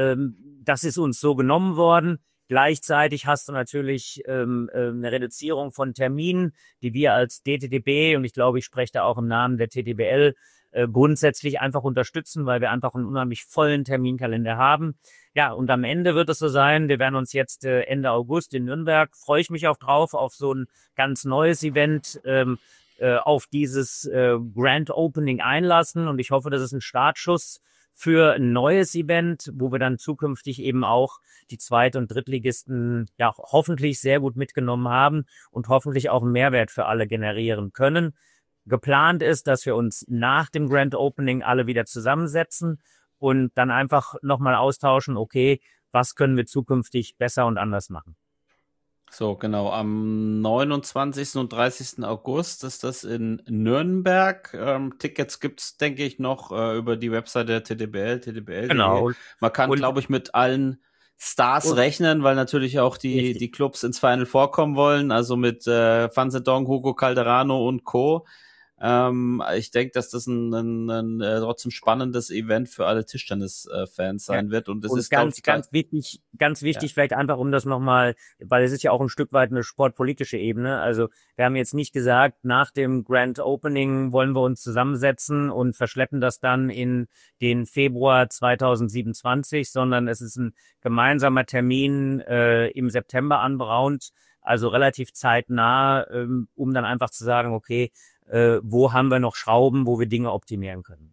Das ist uns so genommen worden. Gleichzeitig hast du natürlich eine Reduzierung von Terminen, die wir als DTDB, und ich glaube, ich spreche da auch im Namen der TTBL, grundsätzlich einfach unterstützen, weil wir einfach einen unheimlich vollen Terminkalender haben. Ja, und am Ende wird es so sein, wir werden uns jetzt Ende August in Nürnberg, freue ich mich auch drauf, auf so ein ganz neues Event, auf dieses Grand Opening einlassen, und ich hoffe, das ist ein Startschuss für ein neues Event, wo wir dann zukünftig eben auch die Zweit- und Drittligisten hoffentlich sehr gut mitgenommen haben und hoffentlich auch einen Mehrwert für alle generieren können. Geplant ist, dass wir uns nach dem Grand Opening alle wieder zusammensetzen und dann einfach nochmal austauschen, okay, was können wir zukünftig besser und anders machen. So, genau. Am 29. und 30. August ist das in Nürnberg. Tickets gibt's, denke ich, noch über die Webseite der TTBL, ttbl.de. Genau. Man kann, glaube ich, mit allen Stars rechnen, weil natürlich auch die Clubs ins Final vorkommen wollen. Also mit Van Zendong, Hugo Calderano und Co. Ich denke, dass das ein trotzdem spannendes Event für alle Tischtennis-Fans sein wird. Und das ist ganz wichtig, vielleicht einfach um das nochmal, weil es ist ja auch ein Stück weit eine sportpolitische Ebene. Also wir haben jetzt nicht gesagt, nach dem Grand Opening wollen wir uns zusammensetzen und verschleppen das dann in den Februar 2027, sondern es ist ein gemeinsamer Termin im September anberaumt, also relativ zeitnah, um dann einfach zu sagen, okay, wo haben wir noch Schrauben, wo wir Dinge optimieren können.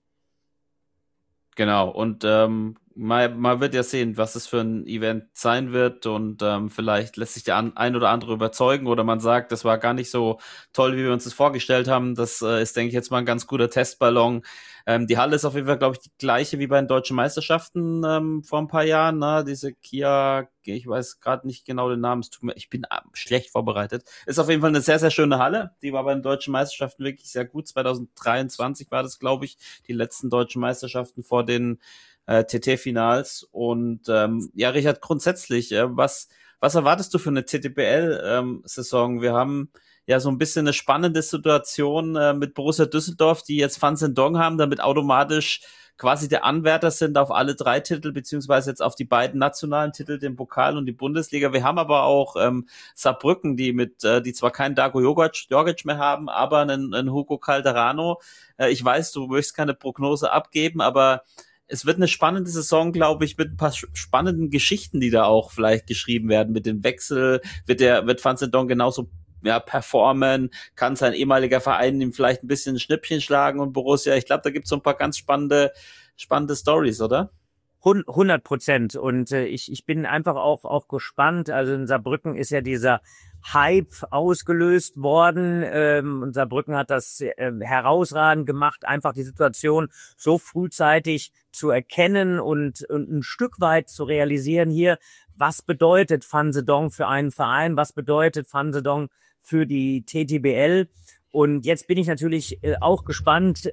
Genau, und man wird ja sehen, was es für ein Event sein wird, und vielleicht lässt sich der ein oder andere überzeugen, oder man sagt, das war gar nicht so toll, wie wir uns das vorgestellt haben. Das ist, denke ich, jetzt mal ein ganz guter Testballon. Die Halle ist auf jeden Fall, glaube ich, die gleiche wie bei den Deutschen Meisterschaften vor ein paar Jahren. Ne? Diese Kia, ich weiß gerade nicht genau den Namen, ich bin schlecht vorbereitet. Ist auf jeden Fall eine sehr, sehr schöne Halle. Die war bei den Deutschen Meisterschaften wirklich sehr gut. 2023 war das, glaube ich, die letzten Deutschen Meisterschaften vor den TT-Finals. Und Richard, grundsätzlich, was erwartest du für eine TTBL-Saison? Wir haben ja so ein bisschen eine spannende Situation mit Borussia Düsseldorf, die jetzt Van Zendong haben, damit automatisch quasi der Anwärter sind auf alle 3 Titel, beziehungsweise jetzt auf die beiden nationalen Titel, den Pokal und die Bundesliga. Wir haben aber auch Saarbrücken, die zwar keinen Darko Jorgic mehr haben, aber einen Hugo Calderano. Ich weiß, du möchtest keine Prognose abgeben, aber es wird eine spannende Saison, glaube ich, mit ein paar spannenden Geschichten, die da auch vielleicht geschrieben werden. Mit dem Wechsel wird Van Zendong genauso performen, kann sein ehemaliger Verein ihm vielleicht ein bisschen ein Schnippchen schlagen, und Borussia, ich glaube, da gibt es so ein paar ganz spannende Stories, oder? 100%. Und ich bin einfach auch gespannt. Also in Saarbrücken ist ja dieser Hype ausgelöst worden. Und Saarbrücken hat das herausragend gemacht, einfach die Situation so frühzeitig zu erkennen und ein Stück weit zu realisieren hier, was bedeutet Fansedong für einen Verein, was bedeutet Fansedong für die TTBL. Und jetzt bin ich natürlich auch gespannt,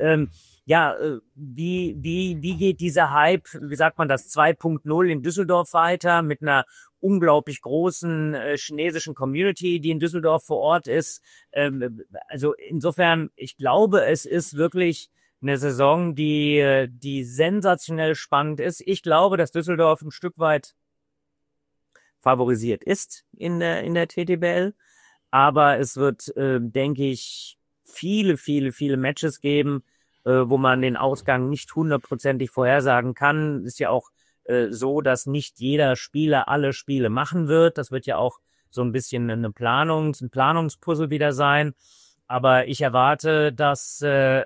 wie geht dieser Hype, wie sagt man das, 2.0 in Düsseldorf weiter mit einer unglaublich großen chinesischen Community, die in Düsseldorf vor Ort ist. Also insofern, ich glaube, es ist wirklich eine Saison, die sensationell spannend ist. Ich glaube, dass Düsseldorf ein Stück weit favorisiert ist in der TTBL. Aber es wird, denke ich, viele Matches geben, wo man den Ausgang nicht hundertprozentig vorhersagen kann. Ist ja auch so, dass nicht jeder Spieler alle Spiele machen wird. Das wird ja auch so ein bisschen ein Planungspuzzle wieder sein. Aber ich erwarte, dass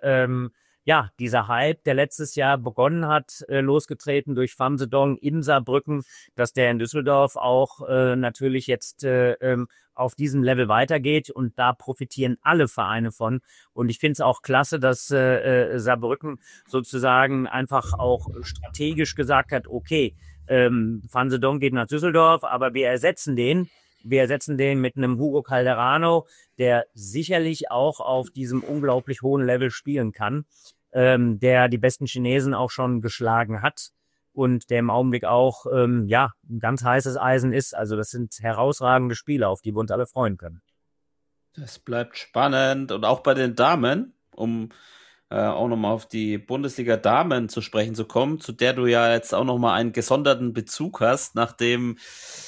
dieser Hype, der letztes Jahr begonnen hat, losgetreten durch Fansedong in Saarbrücken, dass der in Düsseldorf auch natürlich jetzt auf diesem Level weitergeht, und da profitieren alle Vereine von. Und ich finde es auch klasse, dass Saarbrücken sozusagen einfach auch strategisch gesagt hat, okay, Fansedong geht nach Düsseldorf, aber wir ersetzen den mit einem Hugo Calderano, der sicherlich auch auf diesem unglaublich hohen Level spielen kann, der die besten Chinesen auch schon geschlagen hat und der im Augenblick auch ein ganz heißes Eisen ist. Also das sind herausragende Spiele, auf die wir uns alle freuen können. Das bleibt spannend. Und auch bei den Damen, um auch nochmal auf die Bundesliga-Damen zu sprechen zu kommen, zu der du ja jetzt auch nochmal einen gesonderten Bezug hast, nachdem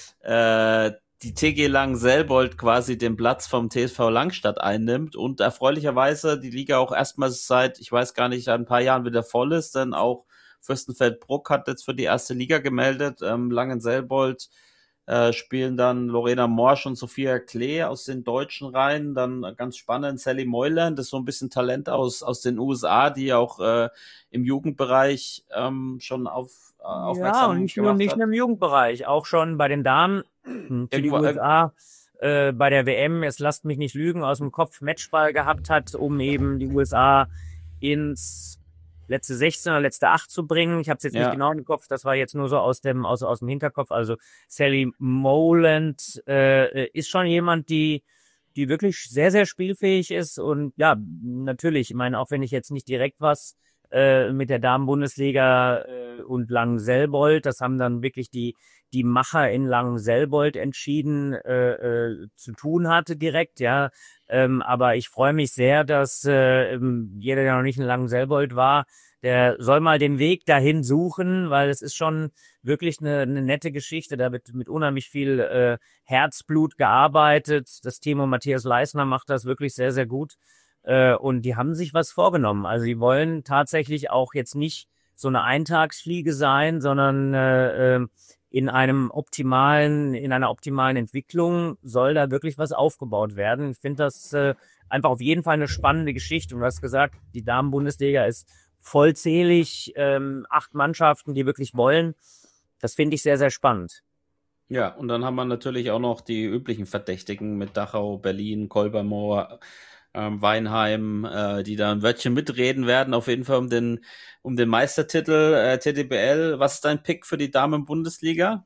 die TG Langenselbold quasi den Platz vom TSV Langstadt einnimmt und erfreulicherweise die Liga auch erstmals seit, ich weiß gar nicht, ein paar Jahren wieder voll ist, denn auch Fürstenfeldbruck hat jetzt für die erste Liga gemeldet. Langenselbold spielen dann Lorena Morsch und Sophia Klee aus den deutschen Reihen, dann ganz spannend Sally Moyland, das ist so ein bisschen Talent aus den USA, die auch im Jugendbereich schon aufmerksam und nicht gemacht nur hat. im Jugendbereich, auch schon bei den Damen für die USA bei der WM, jetzt lasst mich nicht lügen, aus dem Kopf Matchball gehabt hat, um eben die USA ins letzte 16 oder letzte 8 zu bringen. Ich habe es jetzt nicht genau im Kopf, das war jetzt nur so aus dem Hinterkopf. Also Sally Moland ist schon jemand, die wirklich sehr, sehr spielfähig ist. Und ja, natürlich, ich meine, auch wenn ich jetzt nicht direkt was mit der Damen-Bundesliga und Langenselbold, das haben dann wirklich die Macher in Langenselbold entschieden zu tun hatte direkt, ja. Aber ich freue mich sehr, dass jeder, der noch nicht in Langenselbold war, der soll mal den Weg dahin suchen, weil es ist schon wirklich eine nette Geschichte. Da wird mit unheimlich viel Herzblut gearbeitet. Das Team um Matthias Leisner macht das wirklich sehr, sehr gut. Und die haben sich was vorgenommen. Also die wollen tatsächlich auch jetzt nicht so eine Eintagsfliege sein, sondern in einer optimalen Entwicklung soll da wirklich was aufgebaut werden. Ich finde das einfach auf jeden Fall eine spannende Geschichte. Und du hast gesagt, die Damen-Bundesliga ist vollzählig, 8 Mannschaften, die wirklich wollen. Das finde ich sehr, sehr spannend. Ja, und dann haben wir natürlich auch noch die üblichen Verdächtigen mit Dachau, Berlin, Kolbermoor, Weinheim, die da ein Wörtchen mitreden werden, auf jeden Fall um den Meistertitel TTBL. Was ist dein Pick für die Damen-Bundesliga?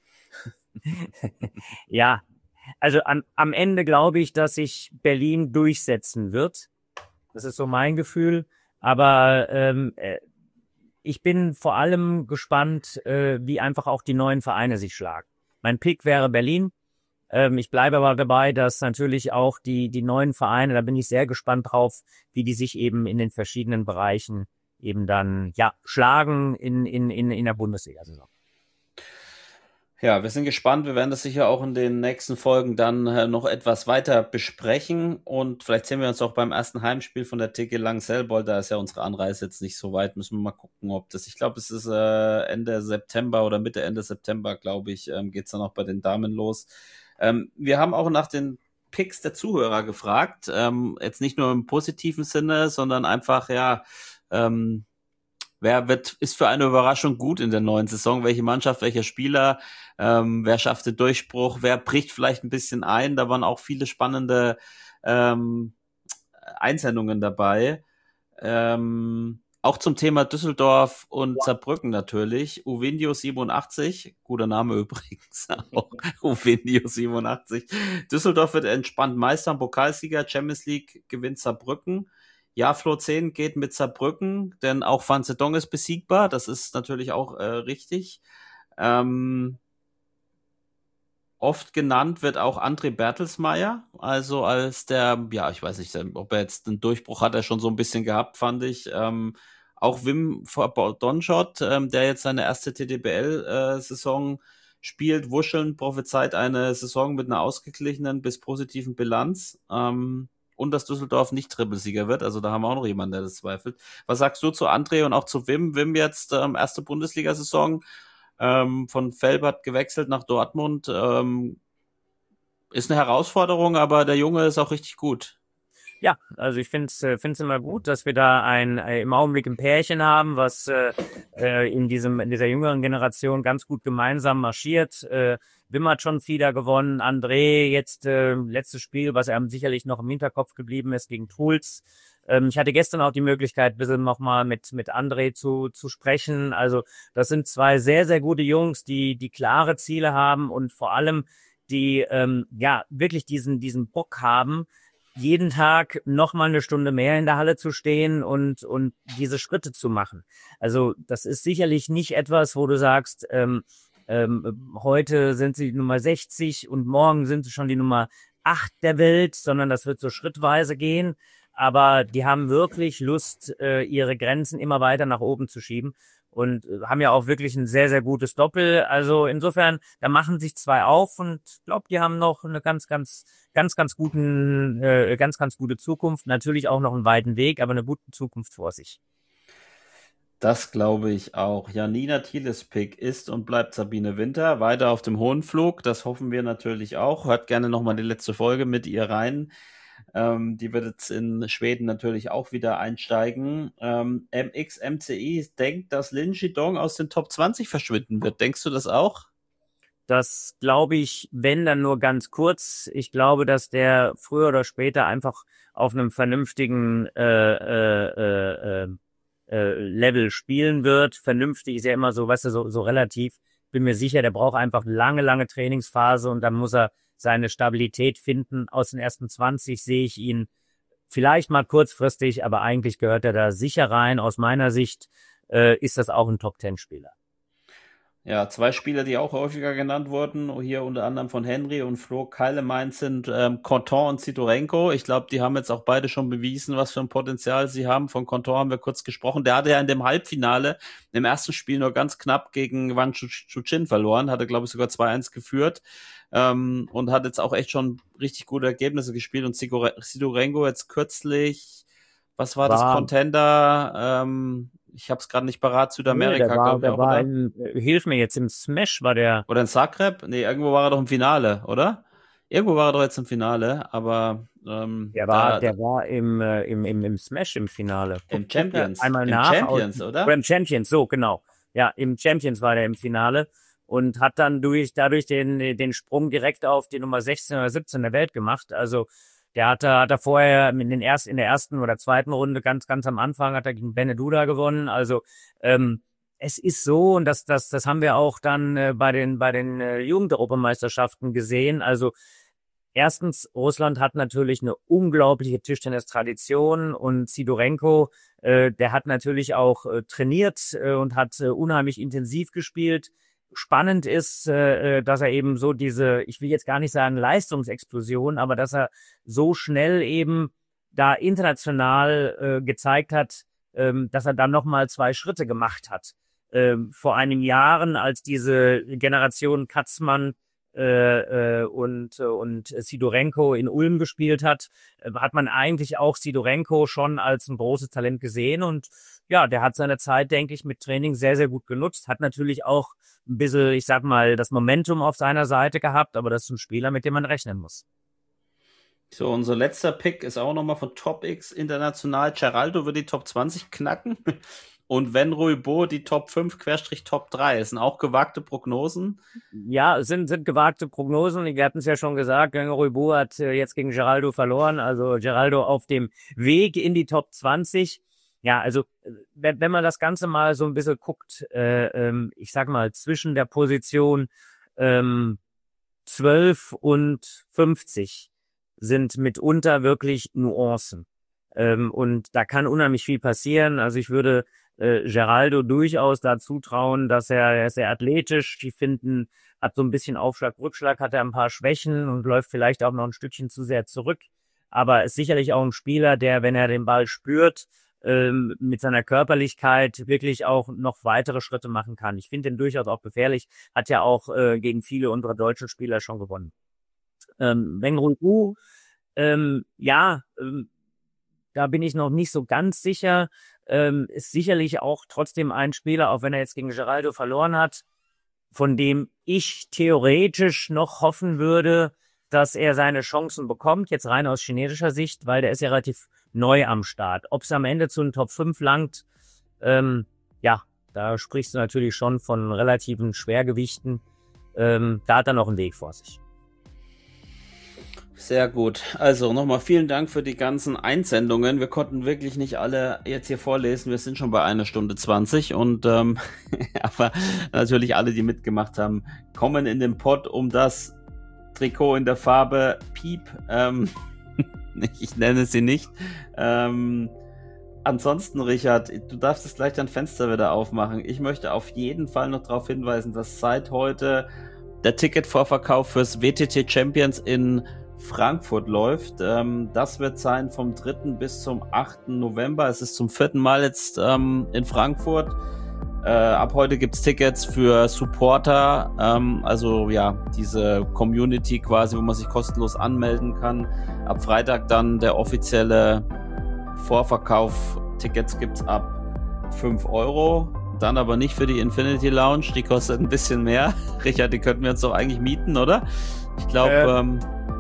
Ja, also am Ende glaube ich, dass sich Berlin durchsetzen wird. Das ist so mein Gefühl. Aber ich bin vor allem gespannt, wie einfach auch die neuen Vereine sich schlagen. Mein Pick wäre Berlin. Ich bleibe aber dabei, dass natürlich auch die neuen Vereine, da bin ich sehr gespannt drauf, wie die sich eben in den verschiedenen Bereichen eben dann schlagen in der Bundesliga-Saison. Ja, wir sind gespannt. Wir werden das sicher auch in den nächsten Folgen dann noch etwas weiter besprechen. Und vielleicht sehen wir uns auch beim ersten Heimspiel von der TG Langenselbold. Da ist ja unsere Anreise jetzt nicht so weit. Müssen wir mal gucken, ob das... Ich glaube, es ist Ende September oder Ende September, glaube ich, geht's dann auch bei den Damen los. Wir haben auch nach den Picks der Zuhörer gefragt. Jetzt nicht nur im positiven Sinne, sondern einfach, ist für eine Überraschung gut in der neuen Saison? Welche Mannschaft, welcher Spieler, wer schafft den Durchbruch, wer bricht vielleicht ein bisschen ein? Da waren auch viele spannende Einsendungen dabei. Auch zum Thema Düsseldorf und Saarbrücken natürlich. Uvinio 87, guter Name übrigens auch. Uvinio 87. Düsseldorf wird entspannt Meister, Pokalsieger, Champions League gewinnt Saarbrücken. Ja, Flo 10 geht mit Saarbrücken, denn auch Van Zedong ist besiegbar. Das ist natürlich auch richtig. Oft genannt wird auch André Bertelsmeier, also als der, ja, ich weiß nicht, ob er jetzt einen Durchbruch hat, er schon so ein bisschen gehabt, fand ich. Auch Wim Donschot, der jetzt seine erste TTBL-Saison spielt, wuscheln, prophezeit eine Saison mit einer ausgeglichenen bis positiven Bilanz. Und dass Düsseldorf nicht Trippelsieger wird, also da haben wir auch noch jemanden, der das zweifelt. Was sagst du zu André und auch zu Wim? Wim jetzt erste Bundesliga-Saison, von Velbert gewechselt nach Dortmund. Ist eine Herausforderung, aber der Junge ist auch richtig gut. Ja, also ich find's immer gut, dass wir da im Augenblick ein Pärchen haben, was in dieser jüngeren Generation ganz gut gemeinsam marschiert. Wim hat schon wieder gewonnen, André jetzt letztes Spiel, was er sicherlich noch im Hinterkopf geblieben ist, gegen Truls. Ich hatte gestern auch die Möglichkeit, ein bisschen nochmal mit André zu sprechen. Also das sind zwei sehr, sehr gute Jungs, die klare Ziele haben und vor allem die wirklich diesen Bock haben, jeden Tag noch mal eine Stunde mehr in der Halle zu stehen und diese Schritte zu machen. Also das ist sicherlich nicht etwas, wo du sagst, heute sind sie die Nummer 60 und morgen sind sie schon die Nummer 8 der Welt, sondern das wird so schrittweise gehen. Aber die haben wirklich Lust, ihre Grenzen immer weiter nach oben zu schieben und haben ja auch wirklich ein sehr, sehr gutes Doppel. Also insofern, da machen sich zwei auf und ich glaube, die haben noch eine ganz gute Zukunft. Natürlich auch noch einen weiten Weg, aber eine gute Zukunft vor sich. Das glaube ich auch. Janina Thielespick ist und bleibt Sabine Winter weiter auf dem hohen Flug. Das hoffen wir natürlich auch. Hört gerne nochmal die letzte Folge mit ihr rein. Die wird jetzt in Schweden natürlich auch wieder einsteigen. MXMCI denkt, dass Lin Jidong aus den Top 20 verschwinden wird. Denkst du das auch? Das glaube ich, wenn dann nur ganz kurz. Ich glaube, dass der früher oder später einfach auf einem vernünftigen Level spielen wird. Vernünftig ist ja immer so, weißt du, so relativ. Bin mir sicher, der braucht einfach lange Trainingsphase und dann muss er seine Stabilität finden. Aus den ersten 20 sehe ich ihn vielleicht mal kurzfristig, aber eigentlich gehört er da sicher rein. Aus meiner Sicht ist das auch ein Top-10-Spieler. Ja, zwei Spieler, die auch häufiger genannt wurden, hier unter anderem von Henry und Flo Keilemein sind Conton und Sidorenko. Ich glaube, die haben jetzt auch beide schon bewiesen, was für ein Potenzial sie haben. Von Conton haben wir kurz gesprochen. Der hatte ja in dem Halbfinale im ersten Spiel nur ganz knapp gegen Wang Chuchin verloren, hatte, glaube ich, sogar 2-1 geführt und hat jetzt auch echt schon richtig gute Ergebnisse gespielt. Und Sidorenko jetzt kürzlich, was war das, Contender? Ich habe es gerade nicht parat, Südamerika, der war hilf mir jetzt, im Smash war der. Oder in Zagreb? Nee, irgendwo war er doch im Finale, oder? Irgendwo war er doch jetzt im Finale, aber der war im Smash im Finale. Im Champions. Einmal Im Champions, oder? Oder im Champions, so, genau. Ja, im Champions war der im Finale und hat dann dadurch den Sprung direkt auf die Nummer 16 oder 17 der Welt gemacht. Also der hat er vorher in der ersten oder zweiten Runde ganz am Anfang hat er gegen Beneduda gewonnen. Also es ist so, und das haben wir auch dann bei den Jugendeuropameisterschaften gesehen. Also erstens, Russland hat natürlich eine unglaubliche Tischtennis-Tradition und Sidorenko, der hat natürlich auch trainiert und hat unheimlich intensiv gespielt. Spannend ist, dass er eben so ich will jetzt gar nicht sagen Leistungsexplosion, aber dass er so schnell eben da international gezeigt hat, dass er dann nochmal 2 Schritte gemacht hat. Vor einigen Jahren, als diese Generation Katzmann und Sidorenko in Ulm gespielt hat man eigentlich auch Sidorenko schon als ein großes Talent gesehen und ja, der hat seine Zeit, denke ich, mit Training sehr, sehr gut genutzt, hat natürlich auch ein bisschen, ich sag mal, das Momentum auf seiner Seite gehabt, aber das ist ein Spieler, mit dem man rechnen muss. So, unser letzter Pick ist auch nochmal von Top X international. Geraldo wird die Top 20 knacken. Und wenn Ruibo die Top 5 / Top 3, das sind auch gewagte Prognosen? Ja, sind gewagte Prognosen. Wir hatten es ja schon gesagt, Ruibo hat jetzt gegen Geraldo verloren, also Geraldo auf dem Weg in die Top 20. Ja, also wenn man das Ganze mal so ein bisschen guckt, ich sag mal, zwischen der Position 12 und 50 sind mitunter wirklich Nuancen. Und da kann unheimlich viel passieren. Also ich würde Geraldo durchaus dazu trauen, dass er ist sehr athletisch. Die finden, hat so ein bisschen Aufschlag, Rückschlag, hat er ein paar Schwächen und läuft vielleicht auch noch ein Stückchen zu sehr zurück. Aber ist sicherlich auch ein Spieler, der, wenn er den Ball spürt, mit seiner Körperlichkeit wirklich auch noch weitere Schritte machen kann. Ich finde ihn durchaus auch gefährlich, hat ja auch gegen viele unserer deutschen Spieler schon gewonnen. Weng Ruibo, da bin ich noch nicht so ganz sicher, ist sicherlich auch trotzdem ein Spieler, auch wenn er jetzt gegen Geraldo verloren hat, von dem ich theoretisch noch hoffen würde, dass er seine Chancen bekommt, jetzt rein aus chinesischer Sicht, weil der ist ja relativ neu am Start. Ob es am Ende zu den Top 5 langt, da sprichst du natürlich schon von relativen Schwergewichten. Da hat er noch einen Weg vor sich. Sehr gut. Also nochmal vielen Dank für die ganzen Einsendungen. Wir konnten wirklich nicht alle jetzt hier vorlesen. Wir sind schon bei 1 Stunde 20 und aber natürlich alle, die mitgemacht haben, kommen in den Pod um das Trikot in der Farbe Piep. Ich nenne sie nicht. Ansonsten, Richard, du darfst jetzt gleich dein Fenster wieder aufmachen. Ich möchte auf jeden Fall noch darauf hinweisen, dass seit heute der Ticketvorverkauf fürs WTT Champions in Frankfurt läuft. Das wird sein vom 3. bis zum 8. November. Es ist zum 4. Mal jetzt in Frankfurt. Ab heute gibt's Tickets für Supporter, also ja, diese Community quasi, wo man sich kostenlos anmelden kann. Ab Freitag dann der offizielle Vorverkauf. Tickets gibt's ab 5 €. Dann aber nicht für die Infinity Lounge, die kostet ein bisschen mehr. Richard, die könnten wir uns doch eigentlich mieten, oder? Ich glaube,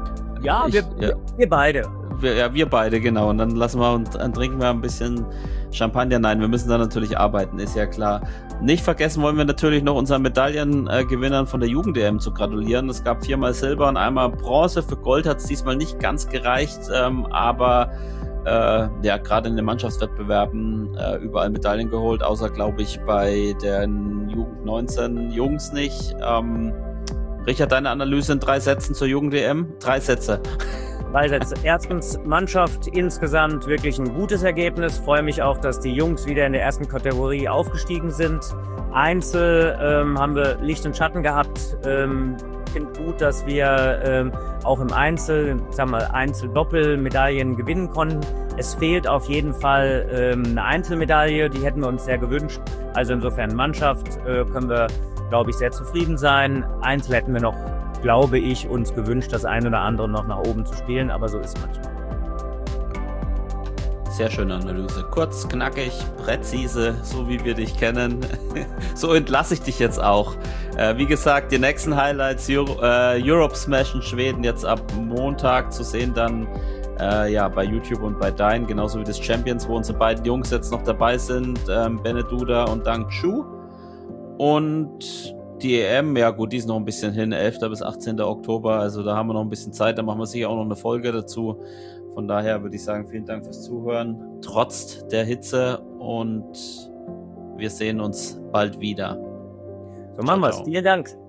wir beide. Wir beide, genau. Und dann dann trinken wir ein bisschen Champagner. Nein, wir müssen da natürlich arbeiten, ist ja klar. Nicht vergessen wollen wir natürlich noch unseren Medaillengewinnern von der Jugend-EM zu gratulieren. Es gab 4-mal Silber und einmal Bronze. Für Gold hat es diesmal nicht ganz gereicht, aber gerade in den Mannschaftswettbewerben überall Medaillen geholt, außer, glaube ich, bei den Jugend 19 Jungs nicht. Richard, deine Analyse in 3 Sätzen zur Jugend-EM? 3 Sätze. 3 Sätze. Erstens, Mannschaft insgesamt wirklich ein gutes Ergebnis. Freue mich auch, dass die Jungs wieder in der ersten Kategorie aufgestiegen sind. Einzel haben wir Licht und Schatten gehabt. Finde gut, dass wir auch im Einzel, Einzel-Doppel Medaillen gewinnen konnten. Es fehlt auf jeden Fall eine Einzelmedaille, die hätten wir uns sehr gewünscht. Also insofern Mannschaft können wir, glaube ich, sehr zufrieden sein. Einzel hätten wir noch, glaube ich, uns gewünscht, das ein oder andere noch nach oben zu spielen, aber so ist es manchmal. Sehr schöne Analyse. Kurz, knackig, präzise, so wie wir dich kennen. So entlasse ich dich jetzt auch. Wie gesagt, die nächsten Highlights, Europe Smash in Schweden, jetzt ab Montag zu sehen dann bei YouTube und bei Dine, genauso wie das Champions, wo unsere beiden Jungs jetzt noch dabei sind, Beneduda und Dang Chu. Und die EM, ja gut, die ist noch ein bisschen hin, 11. bis 18. Oktober, also da haben wir noch ein bisschen Zeit, da machen wir sicher auch noch eine Folge dazu. Von daher würde ich sagen, vielen Dank fürs Zuhören, trotz der Hitze, und wir sehen uns bald wieder. So machen wir's. Vielen Dank.